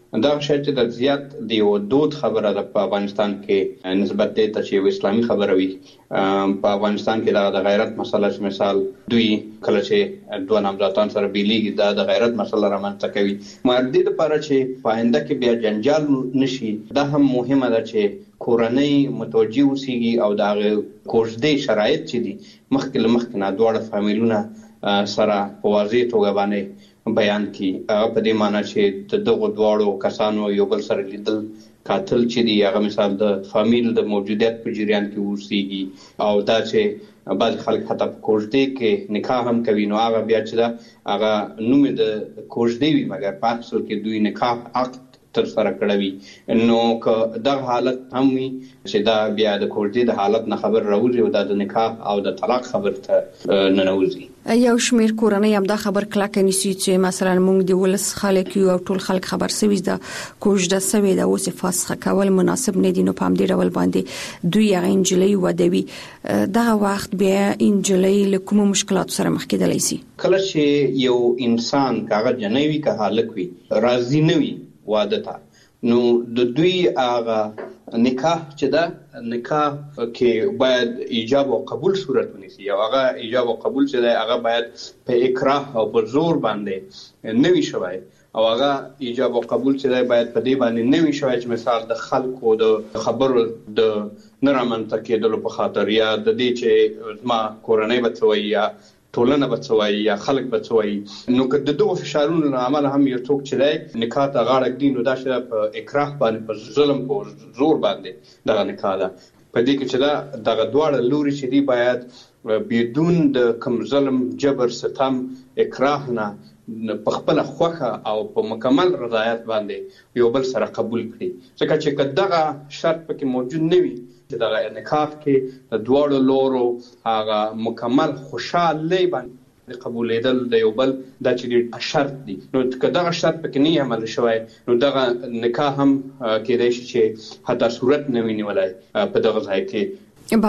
دا شی چې د زیات دی او دود خبره ده په افغانستان کې نسبت دی ته چې اسلامي خبره وي. په افغانستان کې د غیرت مسله چې مثال دوی کله چې دوه نامزدان سره بیلیږي دا د غیرت مسله رامنځته کوي. مردي لپاره چې پاینده کې بیا جنجال نشي دا هم مهمه ده چې کورنۍ متوجي اوسېږي او د هغې کوژدې شرایط چې دي مخکې له مخکې نه دواړه فامیلونه سره په واضح توګه باندې بیان کی. هغه په دې معنی چې د دغو دواړو کسانو یو بل سره لیدل قاتل چې دی هغه مثال د فامیل د موجودیت په جریان کې اوسېږي او دا چې بعض خلک حتی په کوژدې کې نکاح هم کوي نو هغه بیا چې دا هغه نوم د کوژدې وي مګر په اصل کې دوی نکاح عقد تر سره کړوي. نو که دا حالت هم وي چې دا بیا د کوژدې د حالت نه خبر راوځي او دا د نکاح او د طلاق خبر ته ننوځي. یو شمیر کورنۍ هم دا خبر کلک نیسي چې مثلا موږ د ولس خلک یو او ټول خلک خبر سوي دا کوژده سوي دا اوس فاسخه کول مناسب نه دي نو په همدې ډول باندې دوی هغه انجلۍ ودوي. دا وخت بیا انجلۍ له کوم مشکلات سره مخ کېدلی شي. کله چې یو انسان کاغه جنوي که هلک وي راضي نه وي واده ته نو د دوی هغه نکاح چې دا نکاح کې باید ایجاب او قبول صورت ونیسي او هغه ایجاب او قبول چې دا هغه باید په اکراه او په زور باندې نه وي شوی او هغه ایجاب او قبول چې دا باید په دې باندې نه وي شوی چې مثال د خلکو د خبرو د نه رامنځته کېدلو په خاطر یا د دې چې زما کورنۍ به څه وایي یا ټولنه به څه وایي یا خلک به څه وایي. نو که د دغو فشارونو له امله هم یو څوک چې دی نکاح ته غاړه ږدي نو دا چې په اکراه باندې په ظلم په زور باندې دغه نکاح ده. په دې کې چې دا دغه دواړه لوري چې دي باید بدون د کوم ظلم جبر ستم اکراه نه په خپله خوښه او په مکمل رضایت باندې یو بل سره قبول کړي. ځکه چې که دغه شرط پکې موجود نه وي چې دغه نکاح کې د دواړو لورو هغه مکمل خوشحالۍ باندې قبولېدل د یو بل دا چې شرط دی نو که دغه شرط پکې نه عمل شوی نو دغه نکاح هم کېدای شي چې حتی صورت نه وي نیولی په دغه ځای کې.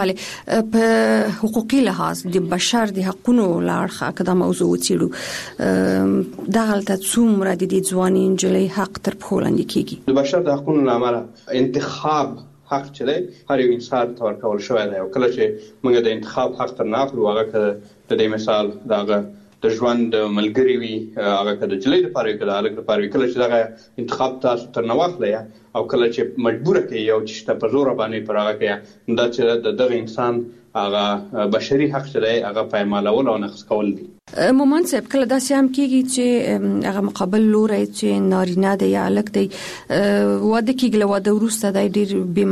بله په حقوقي لحاظ د بشر د حقونو لاړخه کدا موضوع وڅېړو دا غلطه څومره د دې ځواني نجلۍ حق تر پښو لاندې کېږي. د بشر د حقونو له امله انتخاب حق چې دی هر یو انسان ته ورکول شوی دی او کله چې موږ د انتخاب حق تر نه اخلو هغه که د دې مثال د هغه د ژوند ملګري وي هغه که د نجلۍ دپاره وي که د هلک دپاره وي کله چې دغه انتخاب تاسو تر نه واخلئ او کله چې مجبوره کوي او چې شته په زوره باندې پر هغه کوي نو دا چې د دغه انسان هغه بشري حق چې دی هغه پایمالول او نقض کول دي. مومن صاحب کله داسې هم کېږي چې هغه مقابل لوری چې نارینه دی یا هلک دی واده کېږي له واده وروسته دی ډېر بې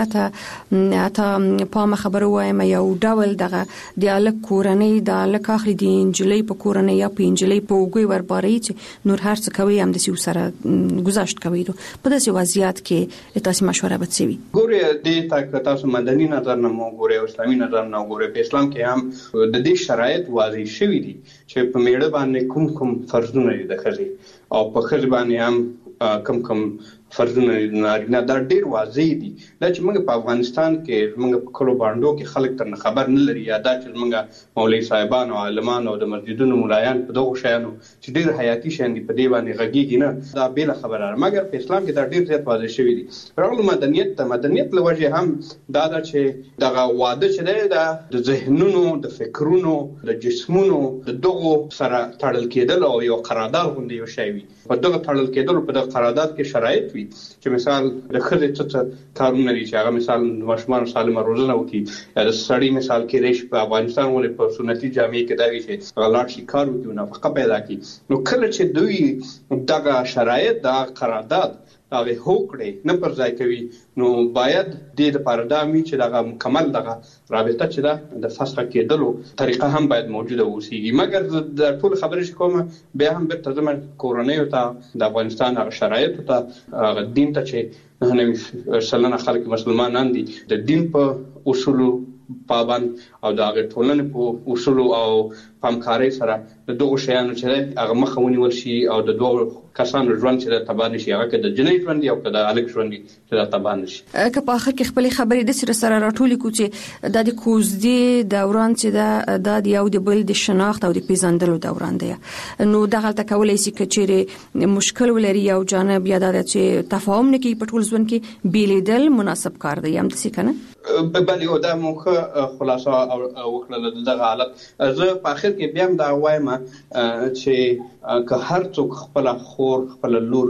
مسؤلیته حتی پامه خبره ووایم یو ډول دغه د هلک کورنۍ د هلک اخلي د نجلۍ په کورنۍ یا په نجلۍ په اوږې ورباروي چې نور هر څه کوي همداسې ورسره ګذشت کوي. په داسې وضعیت کې تاسې مشوره به څه وي؟ ګورئ دې ته که تاسو مدني نظر نه مو ګورئ او اسلامي نظر نه وګورئ په اسلام کې هم د دې شرایط واضح شوي دي چې په میړه باندې کوم کوم فرضونه دي د ښځې او په ښځې باندې هم کوم کوم فرضونه دي نارینه دا ډېر واضح دي. دا چې موږ په افغانستان کې موږ په کلو باندو کې خلک تر خبر نه لري یا دا چې موږ مولوي صاحبان او عالمان او د مسجدونو ملایان په دغو شیانو چې ډېر حیاتي شیان دي په دې باندې غږیږي نه دا بېله خبره ده مګر په اسلام کې دا ډېر زیات واضح شوي دي. راغلو مدنیت ته مدنیت له وجې هم دا ده چې دغه واده چې دی دا د ذهنونو د فکرونو د جسمونو د دغو سره تړل کېدل او یو قرارداد غوندې یو شی وي. په دغه تړل کېدلو په دغه قرارداد کې شرایط وي چې مثال د ښځې څه څه کارونه دي چې هغه مثال د ماشومانو سالمه روزنه وکړي یا د سړي مثال کېدای شي په افغانستان ولې په سنتي جامې کې دا وي چې هغه لاړ شي کار وکړي او نفقه پیدا کړي. نو کله چې دوی دغه شرایط د قرارداد هغه هوکړې نه پر ځای کوي نو باید دې لپاره دا وي چې دغه مکمل دغه رابطه چې ده د فسخ کېدلو طریقه هم باید موجوده اوسېږي. مګر د ټول خبرې چې کومه بیا هم بیرته ځم کورنیو ته د افغانستان هغه شرایطو ته هغه دین ته چې نهه نوي سلنه خلک مسلمانان دي د دین په اصولو پابند او د هغې ټولنې په اصولو او پامکاري سره د دغه شیانو چې هغه مخه ونیول شي او د دوه کسانو ژوند چې تباه نشي، هغه د جنۍ ژوند او د الک ژوند چې تباه نشي. که په اخر کې خپل خبرې د سره سره راټولې کو چې د کوزدي دوران چې د د یو د بل د شناخت او د پیژندلو دوران دی، نو دغه تکولای شي کچېره مشکل ولري او جانب یا د چې تفاهم نکي په ټول ځون کې بیلیدل مناسب کار دی هم څه کنه. بل یو د موخه خلاصه او وکړه دغه حالت. زه په اخر کې بیا هم دا وایم چې که هر څوک خپل خور خپل لور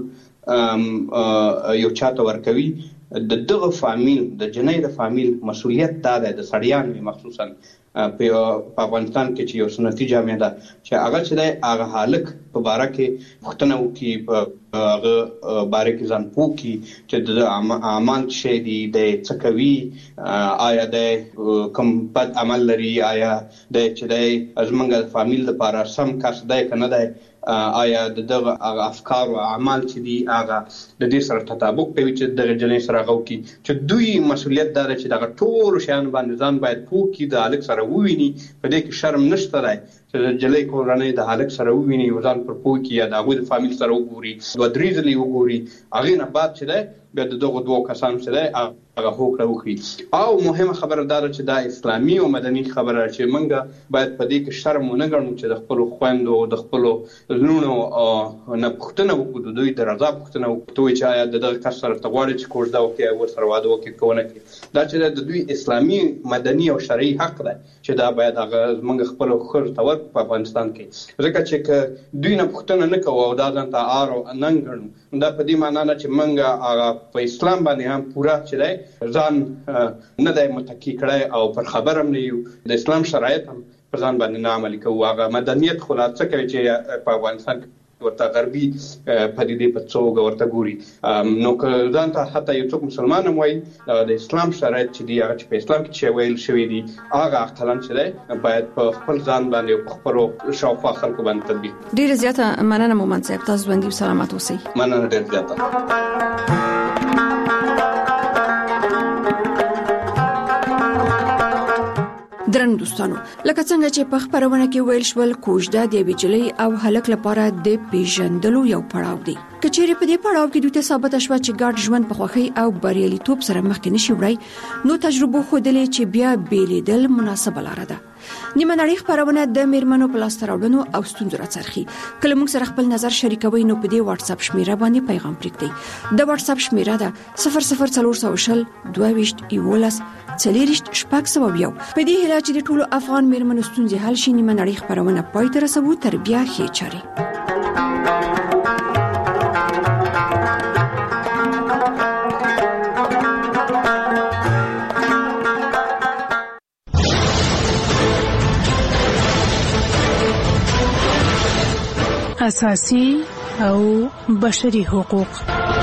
یو چاته ورکوي، د دغه فامیل د جنۍ د فامیل مسولیت دا ده، د سړیانو مخصوصا په افغانستان کې چې یو سنتي جامعه ده چې هغه چې د هغه حالک په باره کې پوښتنه وکړي، په هغه باره کې ځان پوه کړي چې د اعمال شی دي د څه کوي، آیا د کوم بد عمل لري، آیا د چې د زمونږ فامیل لپاره سم کس دی که نه دی، آیا د دغه هغه افکار او اعمال چې دي هغه د دې سره تطابق کوي چې دغه جنۍ سره هغه وکړي. چې دوی مسولیت دا ده چې دغه ټول شیان باندې ځان باید پوه کړي، د هلک سره وویني، په دې کې شرم نشته دی چې د جلۍ کورنۍ د هلک سره وویني، ځان پر پوه کړي یا د هغوی د فامیل سره وګوري، دوه درې ځلې وګوري، هغې نه بعد چې دی بیا د دغو دوو کسانو چې دی هغه هوکړه وکړي. او مهمه خبره دا ده چې دا اسلامي او مدني خبره چې موږ باید په دې کې شرم ونه ګڼو چې د خپلو خویندو د خپلو لوڼو نه پوښتنه وکړو، د دوی د رضا پوښتنه وکړو چې آیا د دغه کس سره ته غواړې چې کوژده وکړي او ورسره واده وکړي که ونه کړي. دا چې د دوی اسلامي مدني او شرعي حق دی چې دا باید هغه زموږ خپلو ښځو ته ورکړو په افغانستان کې. ځکه چې که دوی نه پوښتنه نه کوو او دا ځان ته عار او ننګ ګڼو، دا په دې معنا نه چې موږ هغه په اسلام باندې هم پوره چې دی ځان نه دی متکی کړی او پر خبر هم نه یو، د اسلام شرایط هم پر ځان باندې نه عملي کوو. هغه مدنیت خو لا څه کوي چې په افغانستان کې ورته غربي پدیدې په څوګه ورته ګوري. نو که ځان ته حتی یو څوک مسلمان هم وایي، د اسلام شرایط چې دي هغه چې په اسلام کې چې ویل شوي دي هغه عقلاً چې دی باید په خپل ځان باندې او په خپلو شاوخوا خلکو باندې تطبیق. ډېره زیاته مننه مومند صاحب، تاسو ژوندي او سلامت اوسئ. مننه ډېره زیاته. درنو دوستانو، لکه څنګه چې په خبرونه کې ویل شول، کوژده د ویجلۍ او هلک لپاره د پیژندلو یو پړاو دی. کچېرې په دې پړاو کې دوی ته ثابت شوه چې ګډ ژوند په خوښۍ او بریالیتوب سره مخکې نشي وړی، نو تجربه ښودلې چې بیا بیلیدل مناسبه لاره ده. نیمه نړۍ خبرونه د میرمنو په لاسته راوړنو او ستونزو راڅرخي. کله موږ سره خپل نظر شریکوي نو په دې واتس اپ شمیره باندې پیغام پرېږدئ. د واتس اپ شمیره ده صفر صفر څلور سوه شل دوه ویشت یولس څلېرویشت شپږ سوه یو. په دې هیله چې د ټولو افغان میرمنو ستونزې حل شي، نیمه نړۍ خبرونه پای ته رسوو. تر بیا ښې چارې. اساسي او بشري حقوق.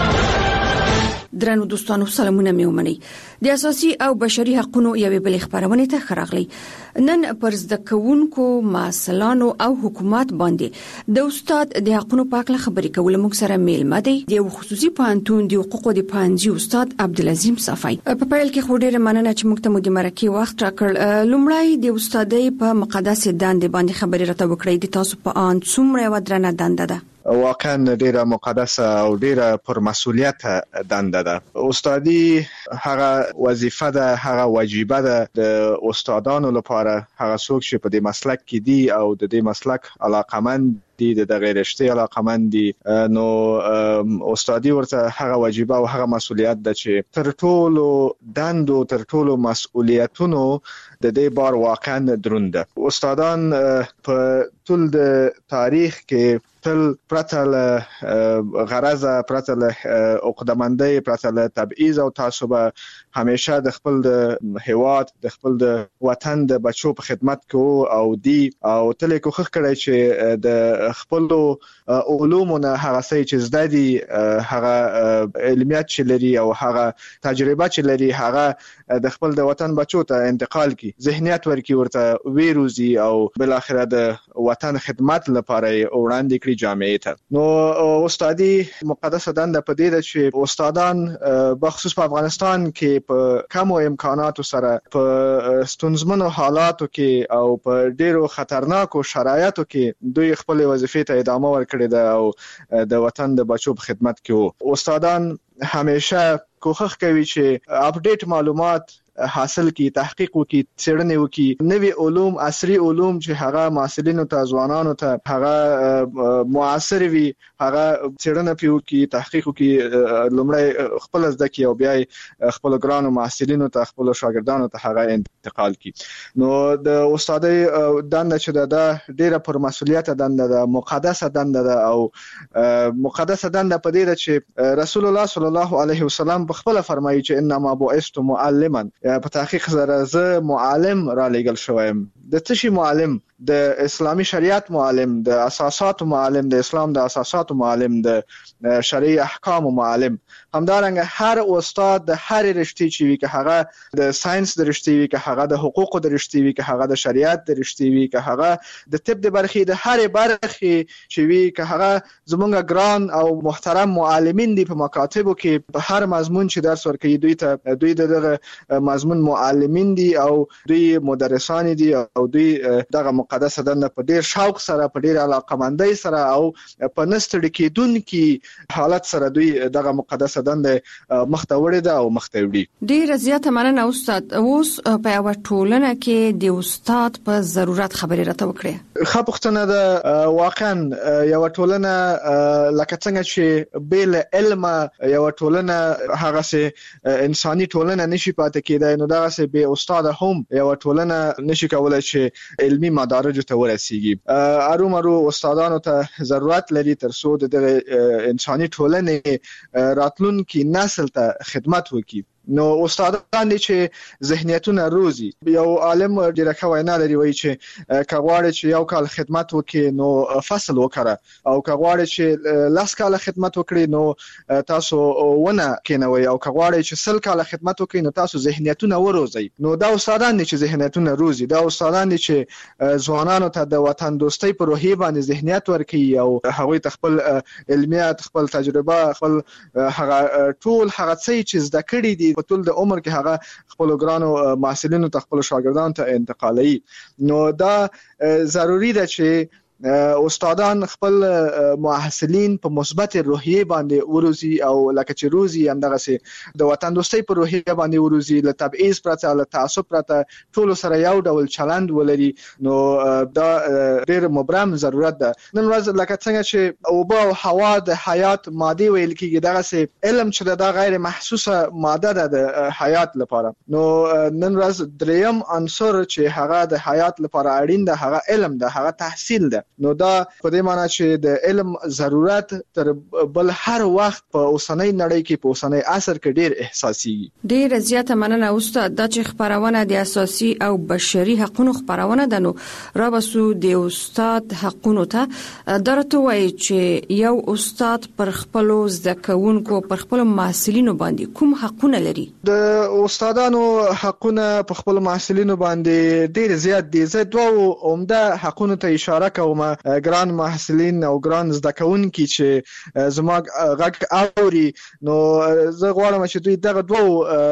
درنو دوستانو، سلامونه مې ومنئ. د اساسي او بشري حقوقو یوې بلې خبرونه ته خراغلی. نن پر زده کوونکو، مسلانو او حکومت باندې د استاد د حقوقو په اړه خبرې کول. موږ سره میلمه دی د خصوصي پوهنتون د حقوقو د پوهنځي استاد عبدالعظیم صافی. په پیل کې خو ډېره مننه چې موږ ته مو د مرکې وخت راکړ. لومړی د استادۍ په مقدس دندې باندې خبرې راته وکړئ. د تاسو په ان څومره ودرنه دنده ده؟ واقعا ډیره مقدسه او ډیره پر مسؤلیت دنده ده. استادي هغه وظیفه ده، هغه واجبه ده د استادانو لپاره، هغه څوک چې په دې مسلک کې دي او د دې مسلک علاقمند دي، د دغه رشتې علاقمند دي، نو استادي ورته هغه واجبه او هغه مسؤلیت ده چې تر ټولو دندو تر ټولو مسؤلیتونو د دې بار واقعا دروند ده. استادان په ټول د تاریخ کې تل پرته له غرضه، پرته له عقده‌مندۍ، پرته له تبعیض او تعصب، همیشه د خپل د هیواد، د خپل د وطن د بچو په خدمت کې او دی او تل کوښښ کړی چې د خپل علوم نه هغه څه چې زده دي هغه علمیات چې لري او هغه تجربه چې لري هغه د خپل د وطن بچو ته انتقال کی ذهنیت ورکی ورته ویروزي او بل اخره د وطن خدمت لپاره وړاندې کړی جامعې ته. نو استادي مقدسه دنده په دې ده چې استادان بخصوص په افغانستان کې په کم امکاناتو سره په ستونزمنو حالاتو کې او په ډیرو خطرناکو شرایطو کې دوی خپل وظیفې ته ادامه ورکړي ده او د وطن د بچو په خدمت کې وو. استادان همیشه کوښښ کوي چې اپډیټ معلومات حاصل کی تحقیق وکي څېړنې وکي نوې علوم عصري علوم چې هغه محصلینو ته ځوانانو ته هغه معاصر وي هغه څېړنه پیو کی تحقیق وکي لومړی خپل زده کی او بیا خپل ګرانو محصلینو ته خپل شاګردانو ته هغه انتقال کی. نو د استادۍ دنده چې ده ډیره پر مسؤلیت دنده ده مقدسه دنده ده او مقدسه دنده په دې ده چې رسول الله صلی الله علیه وسلم په خپل فرمایي چې انما بعثت معلما په تحقیق سره زه معلم را لېږل شوم. د څه شي معلم؟ د اسلامي شریعت معلم، د اساسات معلم، د اسلام د اساسات معلم، د شرعي احکام معلم. همدارنګه هر استاد د هر رشتې چې وي که هغه د ساينس د رشتې وي که هغه د حقوق د رشتې وي که هغه د شریعت د رشتې وي که هغه د طب د برخې د هر برخې چې وي که هغه زمونږ ګران او محترم معلمین دي په مکاتبو کې په هر مضمون چې درس ورکوي دوی ته دوی دغه مضمون معلمین دي او دوی مدرسان دي او دوی دغه مقدسه دنده په ډیر شوق سره په ډیر علاقمندۍ سره او په نستړي کېدونکي حالت سره دوی دغه مقدسه دنده مخته وړي ده او مخته وړي. ډیر زیاته مننه استاد. اوس په یو ټولنه کې د استاد په ضرورت خبرې راته وکړي. ښه پوښتنه ده. واقعا یو ټولنه لکه څنګه چې بل علم یو ټولنه هغه سه انساني ټولنه نشي پاتې کېدای نو دغه سه به استاد هم یو ټولنه نشي کولای چې علمي مدارج ته ورسیږي. ارومرو استادانو ته ضرورت لري تر څو د انساني ټولنې راتلونکي نسل ته خدمت وکړي. نو استادان دي چې ذهنیتونه روزي. یو عالم ډیره وینا لري وایي چې کغواړي چې یو کال خدمت وکړي نو فصل وکړه او کغواړي چې لاس کال خدمت وکړي نو تاسو ونه کینوي او کغواړي چې سل کال خدمت وکړي نو تاسو ذهنیتونه وروزي. نو دا استادان دي چې ذهنیتونه روزي. دا استادان دي چې ځوانانو ته د وطن دوستۍ په روحیه باندې ذهنیت ورکړي او هغوی ته خپل علمیات خپل تجربه خپل هغه ټول هغه څه چې زده کړي دي په ټول د عمر کې هغه خپل ګرانو محصلینو ته خپل شاګردانو ته انتقالي. نو دا ضروری ده چې استادان خپل محصلین په مثبت روحیه باندې وروزي او لکه چې روزي همدغه سي د وطن دوستۍ په روحیه باندې وروزي له تبعیض پرته له تعصب پرته ټول سره یو ډول چلند ولري. نو دا ډېر مبرم ضرورت ده. نن ورځ لکه څنګه چې اوبه او هوا د حیات ماده ویل کېږي دغه سي علم چې دا غیر محسوسه ماده ده د حیات لپاره. نو نن ورځ دریم عنصر چې هغه د حیات لپاره اړین ده هغه علم ده هغه تحصیل ده. نو دا په دې معنی چې د علم ضرورت تر بل هر وخت په اوسنۍ نړۍ کې په اوسنۍ عصر کې ډیر احساسي. ډیر زیاته مننه استاد. دا چې خبرونه د اساسي او بشري حقوقو خبرونه ده نو رابسو د استاد حقوقو ته درته وایي چې یو استاد پر خپل زده کوونکو پر خپل محصلینو باندې کوم حقونه لري؟ د استادانو حقونه په خپل محصلینو باندې ډیر زیات دي. زه دوه عمده حقونه ته اشاره کوم. ګران محصلین او ګران زده کوونکي چې زما غږ اوري نو زه غواړم چې دوی دغه دوه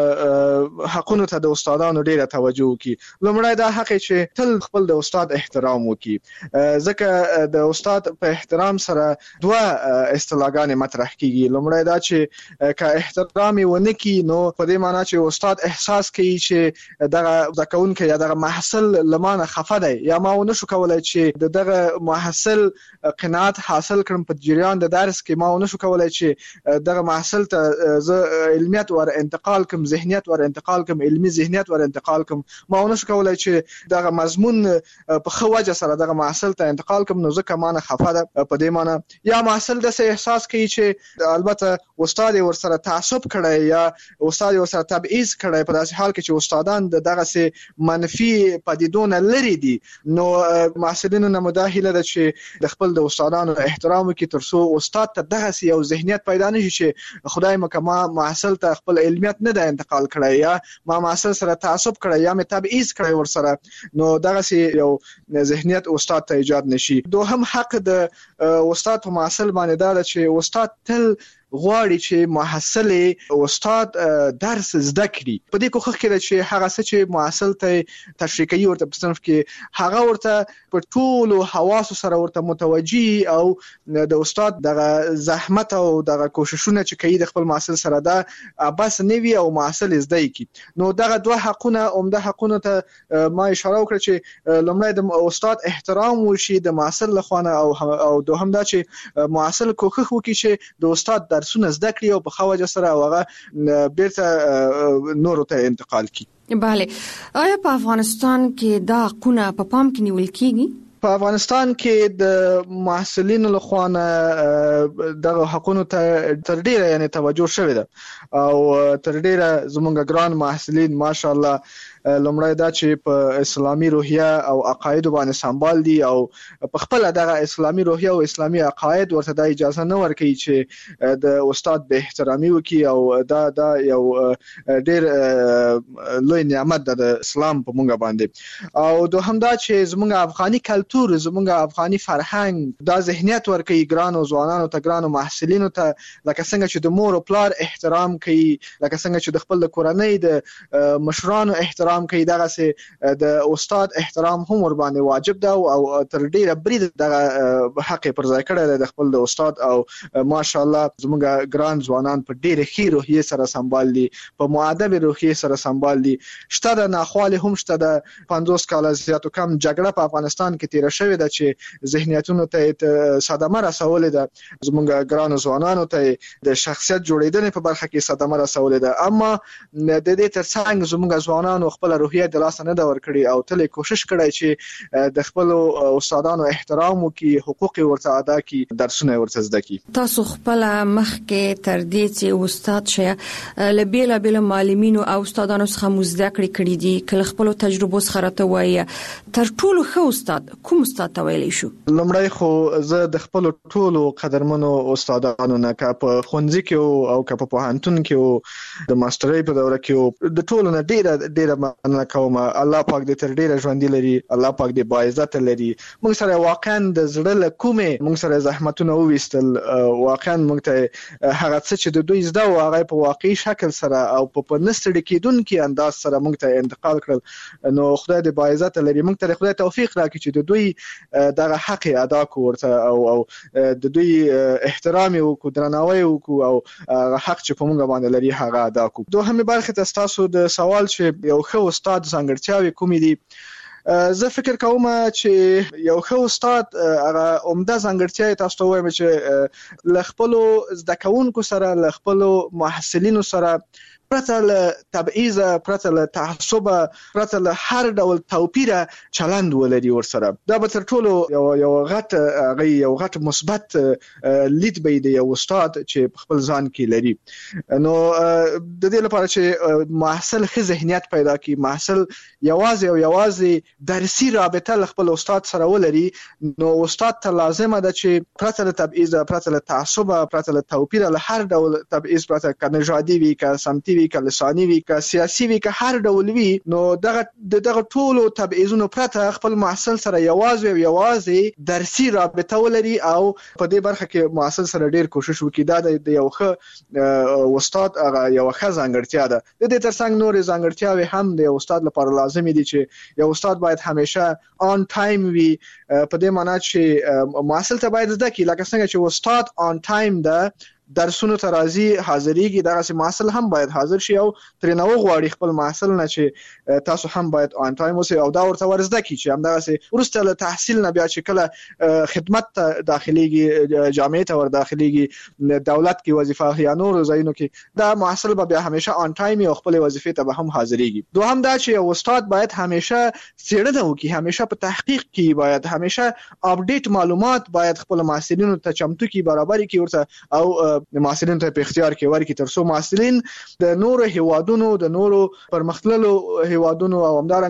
حقونو ته د استادانو ډیره توجه وکړي. لومړی دا حق چې تل خپل د استاد احترام وکړي ځکه د استاد په احترام سره دوه اصطلاحګانې مطرح کیږي. لومړی دا چې که احترام ونه کړي نو په دې معنی چې استاد احساس کوي چې دغه زده کوونکی یا دغه محصل لمانه خفه دی یا ما ونه شو کولای چې دغه محصل قناعت حاصل کړم په جریان د درس کې ما ونه شو کولای چې دغه محصل ته زه علمیت ور انتقال کوم ذهنیت ور انتقال کوم علمي ذهنیت ور انتقال کوم ما ونه شو کولای چې دغه مضمون په خو وجه سره دغه محصل ته انتقال کوم نو ځکه مانه خفه ده په دې معنی یا محصل د احساس کوي چې البته استاد ور سره تعصب کړي یا استاد ور سره تبعیض کړي په داسې حال کې چې استادان دغه سي منفي پدیدونه لري دي نو محصلینو نه مده هیله ده چې د خپل د استادانو احترام وکړي ترڅو استاد ته دغه یو ذهنیت پیدا نشي چې خدای مکما محصل ته خپل علمیت نه د انتقال کړی یا ما محصل سره تعصب کړی یا مې تبعیض کړی ور سره نو دغه یو ذهنیت استاد ته ایجاد نشي. دوهم حق د استاد په محصل باندې دا چې استاد تل غواړي چې محصل استاد درس زده کړي. په دې کوښښ کې چې هغه څه چې محصل ته تشریح کوي ورته په صنف کې هغه ورته په ټولو حواسو سره ورته متوجي او د استاد دغه زحمت او دغه کوششونه چې کوي د خپل محصل سره دا بس نه وي او محصل زده کړي. نو دغه دوه حقونه عمده حقونه ته ما اشاره وکړه چې لومړی د استاد احترام وشي د محصل لخوا او او دوهم دا چې محصل کوښښ وکړي چې د استاد درسونه زده کړي او په خواجه سره هغه بیرته نورو ته انتقال کړي. بله، آیا په افغانستان کې دا حقونه په پام کې نیول کیږي؟ په افغانستان کې د محصلینو لخوا دغه حقونو ته تر ډیره یعنی توجه شوې ده او تر ډیره زموږ ګران محصلین ماشاءالله لومړی دا چې په اسلامي روحیه او عقاید باندې سمبال دي او په خپل دغه اسلامي روحیه او اسلامي عقاید ورته د اجازه نه ورکوي چې د استاد به احترامي وکړي او دا دا یو ډیر لوی نعمت ده د اسلام په مونږ باندې. او دوهم دا چې زموږ افغاني کلتور زموږ افغاني فرهنګ دا ذهنیت ورکوي ګرانو ځوانانو ته ګرانو محصلینو ته لکه څنګه چې د مور او پلار احترام کوي لکه څنګه چې د خپل کورنۍ د مشرانو احترام کوي دغه سه د استاد احترام هم ور باندې واجب ده او تر ډیره برید دغه حق پر ځای کړی د خپل د استاد او ماشاءالله زموږ ګران ځوانان په ډیره ښه روحیه سره سمبال دي په مؤدب روحیه سره سمبال دي. شته د ناخوالي هم شته د پنځوس کال زیاتو کم جګړه په افغانستان کې تیر شوې ده چې ذهنیتونو ته صدمه رسولې ده زموږ ګران ځوانانو ته د شخصیت جوړیدنې په برخه کې صدمه رسولې ده. اما د دې ترڅنګ زموږ ځوانانو خپل روحیه د لاس نه دا ور کړی او تل کوشش کړی چې د خپل استادانو احترام وکړي حقوق ورته ادا کړي درسونه ورته زده کړي. تاسو خپل مخ کې تر دې چې استاد شه لبیلا بل معلمینو او استادانو څخه مزده کړی کړی دي کله خپل تجربه سره ته وایي تر ټولو ښه استاد کوم استاد ته ویلی شو؟ لومړی خو زه د خپل ټولو قدرمنو استادانو نه کا په خونځي کې او کا په پوهنتون کې د ماسترۍ په دوره کې د ټولو نه ډیره ډیره مننه کوم. الله پاک دې تر ډیره ژوند لري الله پاک دې باعزت لري. موږ سره واقعا د زړه له کومه موږ سره زحمتونه وويستل واقعا موږ ته هغه څه چې د دوی زده او هغه په واقعي شکل سره او په نستړي کېدونکو انداز سره موږ ته انتقال کړل نو خدای دې باعزت لري. موږ ته خدای توفیق راکړي چې د دوی دغه حق ادا کوړه او او د دوی احترام وکړو درناوی وکړو او حق چې په موږ باندې لري هغه ادا کوو. دوهمه برخه تاسو د سوال چې یو ښه استاد ځانګړتیاوې کومې دي زه فکر کوم چې یو ښه استاد هغه عمده ځانګړتیا تاسو ته وایم چې ل خپل زده کوونکو سره ل خپل محصلینو سره پرته له تبعیض پرته له تعصب پرته له هر ډول توپیر چلند ولري ورسره. دا به تر ټولو یو یو غټ غي یو غټ مثبت لید به دی یو استاد چې خپل ځان کې لري. نو د دې لپاره چې محصل ښه ذهنیت پیدا کړي محصل یوازې او یوازې درسي رابطه له خپل استاد سره ولري نو استاد ته لازمه ده چې پرته له تبعیض پرته له تعصب پرته له توپیر له هر ډول تبعیض پرته کنه نژادي وي که سمتي وي که لساني وي که سیاسي وي که هر ډول وي نو دغه دغه ټولو تبعیضونو پرته خپل محصل سره یوازې او یوازې درسي رابطه ولري او په دې برخه کې محصل سره ډیر کوشش وکړي. دا د یو ښه استاد هغه یو ښه ځانګړتیا ده. د دې ترڅنګ نور ځانګړتیاوې هم د استاد لپاره لازمي دي چې یو استاد باید همیشه آن ټایم وي په دې معنی چې محصل ته باید زده کړي لکه څنګه چې استاد آن ټایم ده درسونو ته راځي حاضرېږي دغه سي محصل هم باید حاضر شي او ترې نو غواړي خپل محصل نه چې تاسو هم باید آن ټایم اوسئ او دا ورته ورزده کی چې هم دغه سي ورسته له تحصیل نه بیا چې کله خدمت ته داخليږي جامعه ته ور داخليږي دولت کې وظیفه یا نور ځایونو کې دا محصل به بیا همیشه آن ټایم او خپل وظیفه ته به هم حاضرېږي. دوهم دا چې یو استاد باید همیشه څېړنه وکړي همیشه په تحقیق کې باید همیشه اپډیټ معلومات باید خپل محصلینو ته چمتو کی برابرۍ کې ورته او د محصلینو ته په اختیار کې ورکړي ترڅو محصلین د نورو هیوادونو د نورو پرمختللو هیوادونو او همدارنګه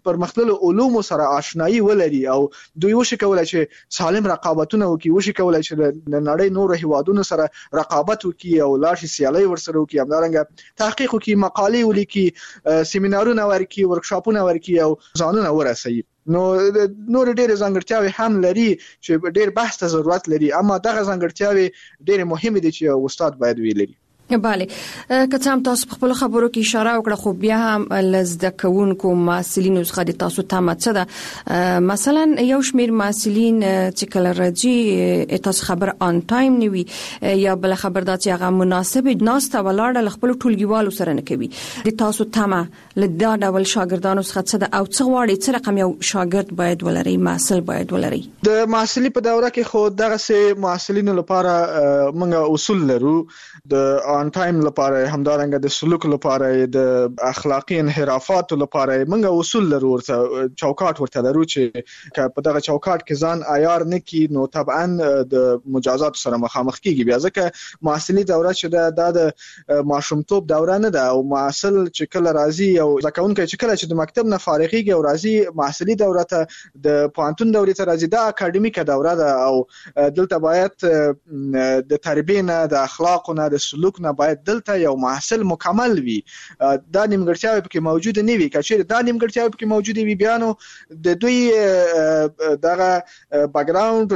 پرمختللو علومو سره آشنایی ولري او دوی وشي کولای چې سالم رقابتونه وکړي، وشي کولای چې د نړۍ نورو هیوادونو سره رقابت وکړي او لاشي سیالي ورسره وکړي، همدارنګه تحقیق وکړي، مقالې ولیکي، سیمینارونه ورکړي، ورکشاپونه ورکړي او ځانونه ورسوي. نو نور ډېر ځانګړتیاوې هم لري چې ډېر بحث ته ضرورت لري، اما دغه ځانګړتیاوې ډېر مهمه دي چې استاد باید ویلي. بله، که څه هم تاسو په خپل خبرو کې اشاره وکړه، خو بیا هم لزده کوونکو محصلینو څخه د تاسو تمه څه ده؟ مثلا یو شمیر محصلین چې کله راځي تاسو خبر آن ټایم نیوي یا بل خبر دا چې هغه مناسب ناسته ولاړه خپل ټولګیوالو سره نه کوي. د تاسو تمه لدا ډول شاګردانو څخه څه ده او څه غواړي، څه رقم یو شاګرد باید ولري، محصل باید ولري؟ د محصلي په دوره کې خو دغه سه محصلینو لپاره موږ اصول لرو. د آن ټایم لپاره، همدارنګه د سلوک لپاره، د اخلاقی انحرافات لپاره موږ اصول لرو، ورته چوکاټ ورته لرو چې په دغه چوکاټ کې ځان عیار نه کی نو طبعا د مجازات سره مخامخ کیږي. بیا ځکه محصلي دوره چې د د ماشومتوب دوره نه ده او محصل چې کله راځي او ځکهونکي چې کله چې د مکتب نه فارغيږي او راځي محصلي دوره ته د پوهنتون دورې ته راځي، د اکاډمیک دوره ده او دلته باید د تربیه نه، د اخلاق نه، د سلوک نه باید دلته یو محصل مکمل وي. دا نیمګړتیاوې پکې موجود نه وي. کچېر دا نیمګړتیاوې پکې موجود وي بیا نو د دوی دغه بیک ګراوند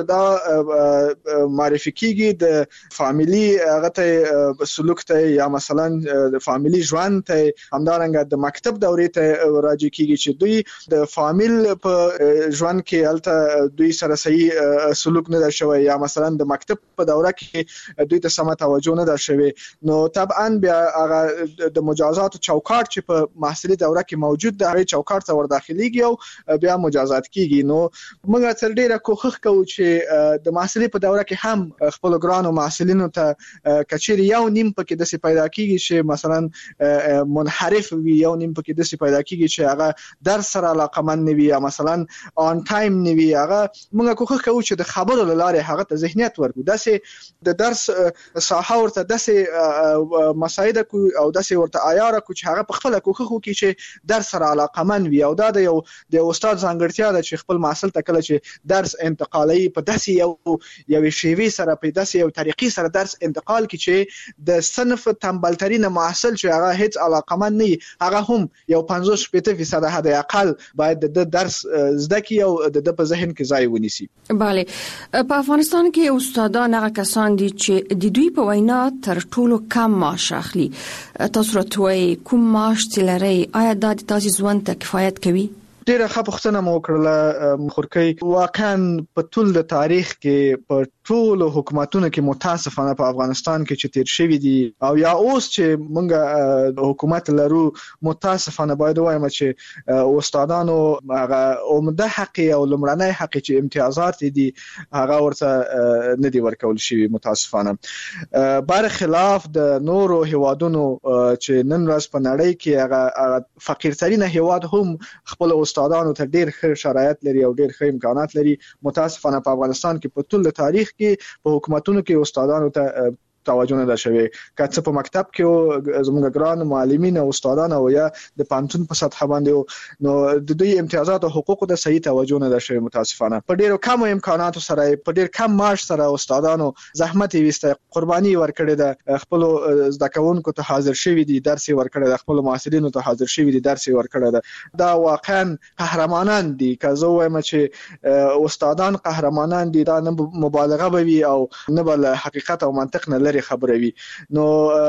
دا معرفي کیږي، د فامیلی هغه ته سلوک ته یا مثلا د فامیلی ژوند ته، همدارنګه د مکتب دورې ته راځي کیږي چې دوی د فامیل په ژوند کې الته دوی سره صحیح سلوک نه در شوی یا مثلا د مکتب په دوره کې دوی ته سم توجه نه در شوی. نو طبعا بیا هغه د مجازات چوکاټ چې په محصلي دوره کې موجود دی هغه چوکاټ ته ور داخليږي او بیا مجازات کیږي. نو موږ تر ډیره کوښښ کوو چې د محصلي په دوره کې هم خپل ګرانو محصلینو ته کچېر یو نیم پکې د سي پیدا کیږي چې مثلا منحرف وي، یو نیم پکې د سي پیدا کیږي چې هغه درس سره علاقمند نه وي یا مثلا آن ټایم نه وي. هغه موږ کوښښ کوو چې د خبرو لاره هغه ته ذهنیت ورکړو، داسې د درس ساحه ورته داسې مساعده کو او داسې ورته عیار کو چې هغه په خپل کوښښ وکړي چې درس سره علاقمند وي. او دا د یو د استاد ځانګړتیا ده چې خپل محصل ته کله چې درس انتقالي په داسې یو یو شیوي سره په داسې یو طریقې سره درس انتقال کړي چې د صنف تنبلترین محصل چې هغه هیڅ علاقمند نه هغه هم یو پنځوس شپږ فیصد حد اقل باید د درس زده کړي او د په ذهن کې ځای ونیسي. bale په افغانستان کې استادان هغه کسان دي چې د دوی په وینا تر ټولو کم معاش اخلي. تاسو راټوي کوم معاش تلري؟ آیا دا د تاسو ژوند ته کفایت کوي؟ ډیره ښه پوښتنه مو وکړه مخورکۍ. واقعا په ټول د تاریخ کې په ټول حکومتونو کې متاسفانه په افغانستان کې چې تیر شوی دي او یا اوس چې موږ حکومت لرو، متاسفانه باید وایم چې استادانو هغه عمده حق او لمړنۍ حق چې امتیازات دي هغه ورته نه دي ورکول شوی متاسفانه. بر خلاف د نورو هیوادونو چې نن ورځ په نړۍ کې هغه فقیرترین هیواد هم خپل استادانو ته ډیر ښه شرایط لري او ډیر ښه امکانات لري. متاسفانه په افغانستان کې په ټول تاریخ کې په حکومتونو کې استادانو ته توجه نه ده شوی. که څه په مکتب کې زموږ ګران معلمین او استادان او یا د پانتون په سطح باندې نو د دوی امتیازات او حقوق ته صحیح توجه نه ده شوی. متاسفانه په ډیرو کم امکاناتو سره په ډیر کم معاش سره استادانو زحمت ویسته، قرباني ورکړي ده، خپل زده کوونکو ته حاضر شوی دي، درس ورکړي ده، خپل محصلینو ته حاضر شوی دي، درس ورکړي ده. دا واقعا قهرمانان دي. که زه وایم چې استادان قهرمانان دي دا نه مبالغه به وي او نه بل حقیقت او منطق نه لري خبره وي. نو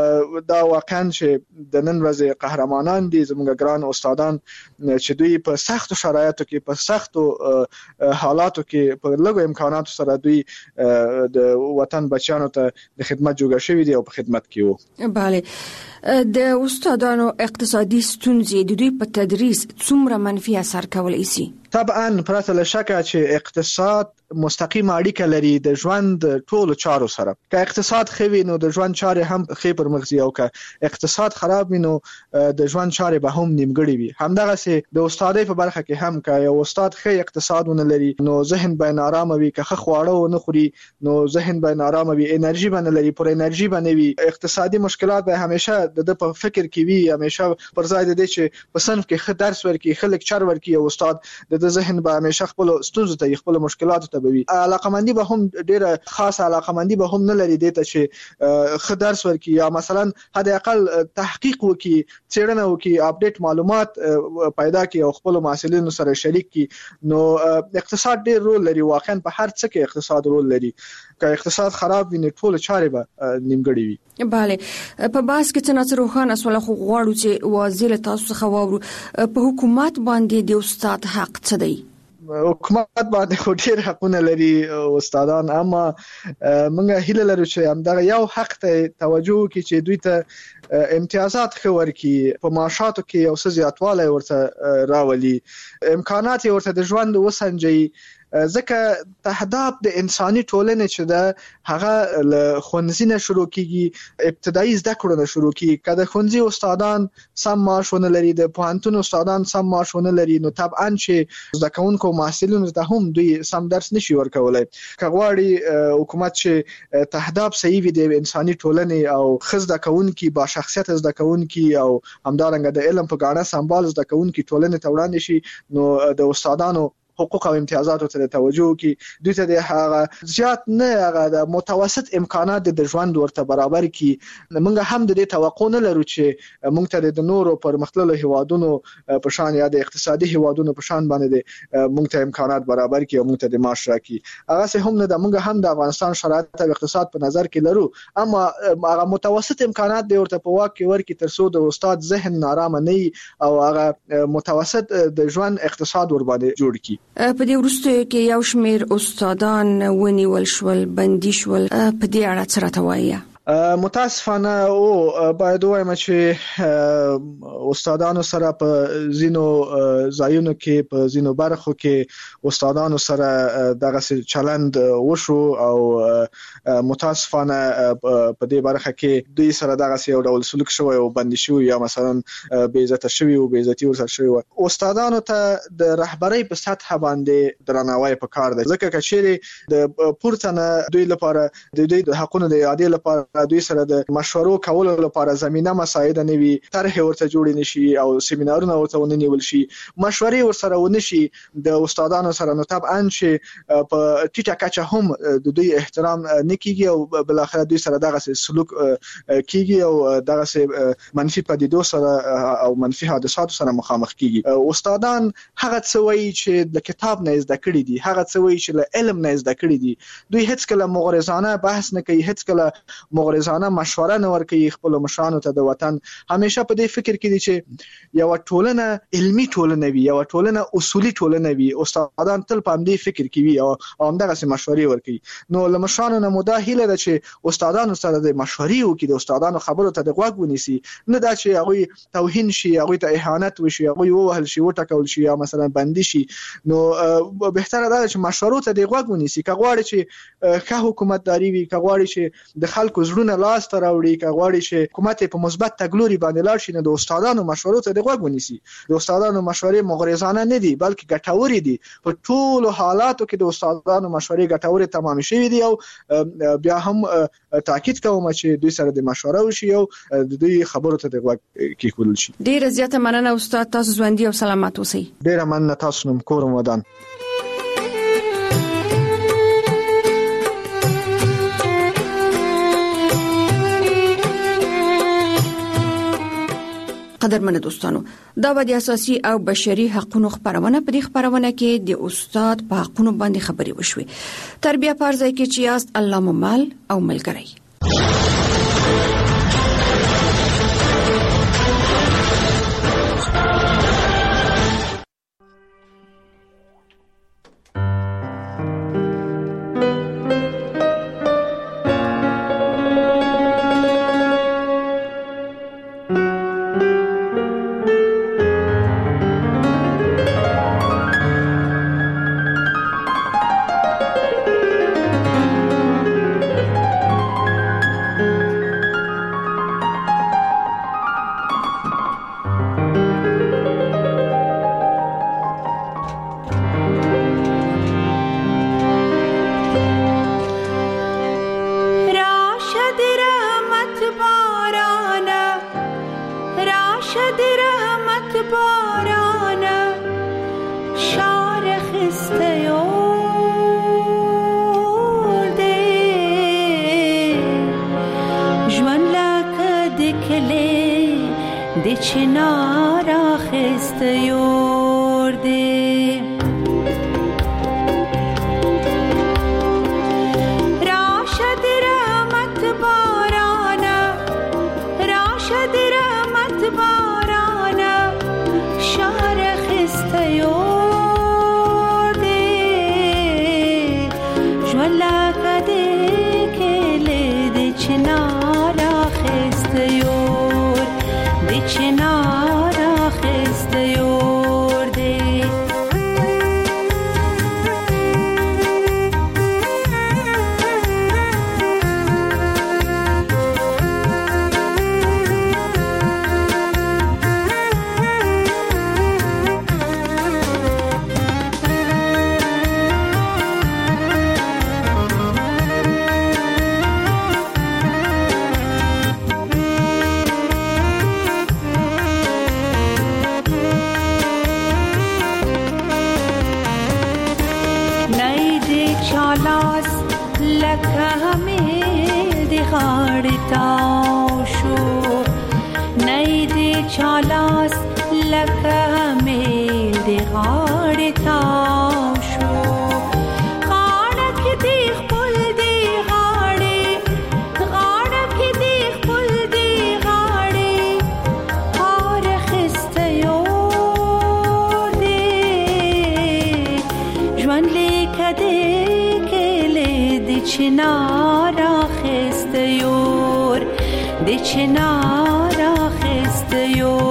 دا واقعا چې د نن ورځې قهرمانان دي زموږ ګران استادان چې دوی په سختو شرایطو کې په سختو حالاتو کې په لږو امکاناتو سره دوی د وطن بچیانو ته د خدمت جوړ شوی دي او په خدمت کې وو. bale د استادانو اقتصادي ستونزې د دوی په تدریس څومره منفي اثر کولای شي؟ طبعا پرته له شکه چې اقتصاد مستقیم اړیکه لري د ژوند ټولو چارو سره. که اقتصاد خوي نو د ژوند چارې هم خې پر مخ ځي او که اقتصاد خراب وي نو د ژوند چارې به هم نیمګړې وي. همدغه سي د استادۍ په برخه کې هم که یو استاد خې اقتصاد ونه لري نو ذهن به نارامه وي، که خواړه ونه خوري نو ذهن به نارامه وي، انرژي به نه لري، پر انرژي به نه وي، اقتصادي مشکلات به همیشه د په فکر کې وي، همیشه پر ځای د دې چې په صنف کې ښه درس ورکړي، ښه لیکچر ورکړي او استاد د ذهن به همیشه خپل ستونزو ته خپل مشکلاتو ته وي. علاقمندي به هم ډیره خاصه علاقمندي به هم نه لري دې ته چې ښه درس ورکړي یا مثلا حد اقل تحقیق وکړي، څېړنه وکړي، اپډیټ معلومات پیدا کړي او خپل محصلینو سره شریک کړي. نو اقتصاد ډیر رول لري، واقعا په هر څه کې اقتصاد رول لري. که اقتصاد خراب وي نو ټول چارې به نیمګړې وي. bale په باس کې څنګه روخانه سوال خو غواړو چې وزیر تاسو څخه واورو په حکومت باندې د استاد حق څه دی؟ حکومت باندې خو ډیر حقونه لري استادان، اما موږ هیله لرو چې همدغه یو حق ته توجه وکړي چې دوی ته امتیازات ښه ورکړي، په معاشاتو کې یو څه زیاتوالی ورته راولي، امکانات ورته د ژوند وسنجي. ځکه تهداب د انساني ټولنې چې د هغه له ښوونځي نه شروع کیږي، ابتدایي زده کړو نه شروع کیږي. که د ښوونځي استادان سم معاش ونه لري، د پوهنتون استادان سم معاش ونه لري، نو طبعا چې زده کوونکو او محصلینو ته هم دوی سم درس نشي ورکولای. که غواړي حکومت چې تهداب صحیح وي د انساني ټولنې او ښه زده کوونکي، با شخصیت زده کوونکي او همدارنګه د علم په ګاڼه سمبال زده کوونکي ټولنې ته وړاندې شي، نو د استادانو حقوق او امتیازاتو ته توجه کی، دوی ته د هغه زیات نه هغه د متوسط امکانات د ژوند ورته برابر کی. موږ هم د دې توقع نه لرو چې موږ ته د نورو پرمختللو هیوادونو په شان یا د اقتصادي هیوادونو په شان باندې موږ ته امکانات برابر کی او موږ ته د معاش راکړي. هغه څه هم نه د موږ هم د افغانستان شرایط او اقتصاد په نظر کې لرو، اما هغه متوسط امکانات د ورته په واک کې ورکړي ترڅو د استاد ذهن نارامه نه او هغه متوسط د ژوند اقتصاد ور باندې جوړ کی. په دې وروسته کې یو شمېر استادان ونیول شول، بندي شول، په دې اړه څه راته وایي؟ متاسفانه او باید وایم چې استادانو سره په زینو ځایونو کې په زینو برخو کې استادانو سره دغه چلند وشو او متاسفانه په دې برخه کې دوی سره دغه یو ډول سلوک شوی او بندي شوی یا مثلا بې عزت شوی او بې عزتي ورسره شوی. استادانو ته د رهبرۍ په سطح باندې درناوی پکار دی، ځکه چې د پورتنه دوی لپاره د دوی د حقونو د اعادې لپاره دوی سره د مشورو کولو لپاره زمينه مساعد نه وي، طرح ورته جوړ نشي او سیمینارونه ورته ونیول شي، مشورې ورسره ونشي د استادانو سره، نو طبعا چې په ټیټه کچه هم د دوی احترام نه کیږي او بل اخر دوی سره دغه سلوک کیږي او دغه منفي پدیدو سره او منفي حادثاتو سره مخامخ کیږي. استادان هغه څه وایي چې د کتاب نه زده کړی دي، هغه څه وایي چې له علم نه زده کړی دي. دوی هیڅ کله مغرضانه بحث نه کوي، هیڅ کله مغرضانه مشوره نه ورکوي خپل مشرانو ته د وطن. همیشه په دې فکر کې دي چې یو ټولنه علمي ټولنه وي، یو ټولنه اصولي ټولنه وي. استادان تل په دې فکر کې وي او همدغه مشورې ورکوي. نو له مشرانو نه مودا هیله ده چې استادانو سره د مشورې وکړي، د استادانو خبرو ته د غوږ ونیسي، نه دا چې هغه توهین شي، هغه ته اهانت وشي، هغه ووهل شي، وټکول شي یا مثلا بندي شي. نو بهتره ده چې مشورو ته د غوږ ونیسي. که غواړي چې ښه حکومتداري وي، که غواړي چې د خلکو زړونه لاس ته راوړي، که غواړي چې حکومت په مثبت تګلوري باندې لاړ شي، نو د استادانو مشورو ته د غوږ ونیسي. د استادانو مشورې مغرضانه نه دي بلکې ګټورې دي. په ټولو حالاتو کې د استادانو مشورې ګټورې تمام شوي دي او بیا هم تاکید کوم چې دوی سره د مشوره وشي او د دوی خبرو ته د غوږ کېښودل شي. ډیره زیاته مننه استاد، تاسو ژوندي او سلامت اوسئ. ډیره مننه، تاسو نوم کور ودان. قدرمن دوستانو، دا به د اساسي او بشري حقوقو خبرونه په دې خبرونه کې د استاد په حقوقو باندې خبرې وشوي. تربیه پرځای کې چې است الله ممال او ملګری. راشد رحمت باران شار خسته یورده جوان لکه دکلی دی چنار خسته یورده چالاس لکه میل دی غاړې تاو شو غاړه کې دی خپل دی غاړې غاړه کې دی خپل دی غاړې هار خسته یور دی ژوند لیکه دی کلی دی چنار خسته یور دی چنار خسته یور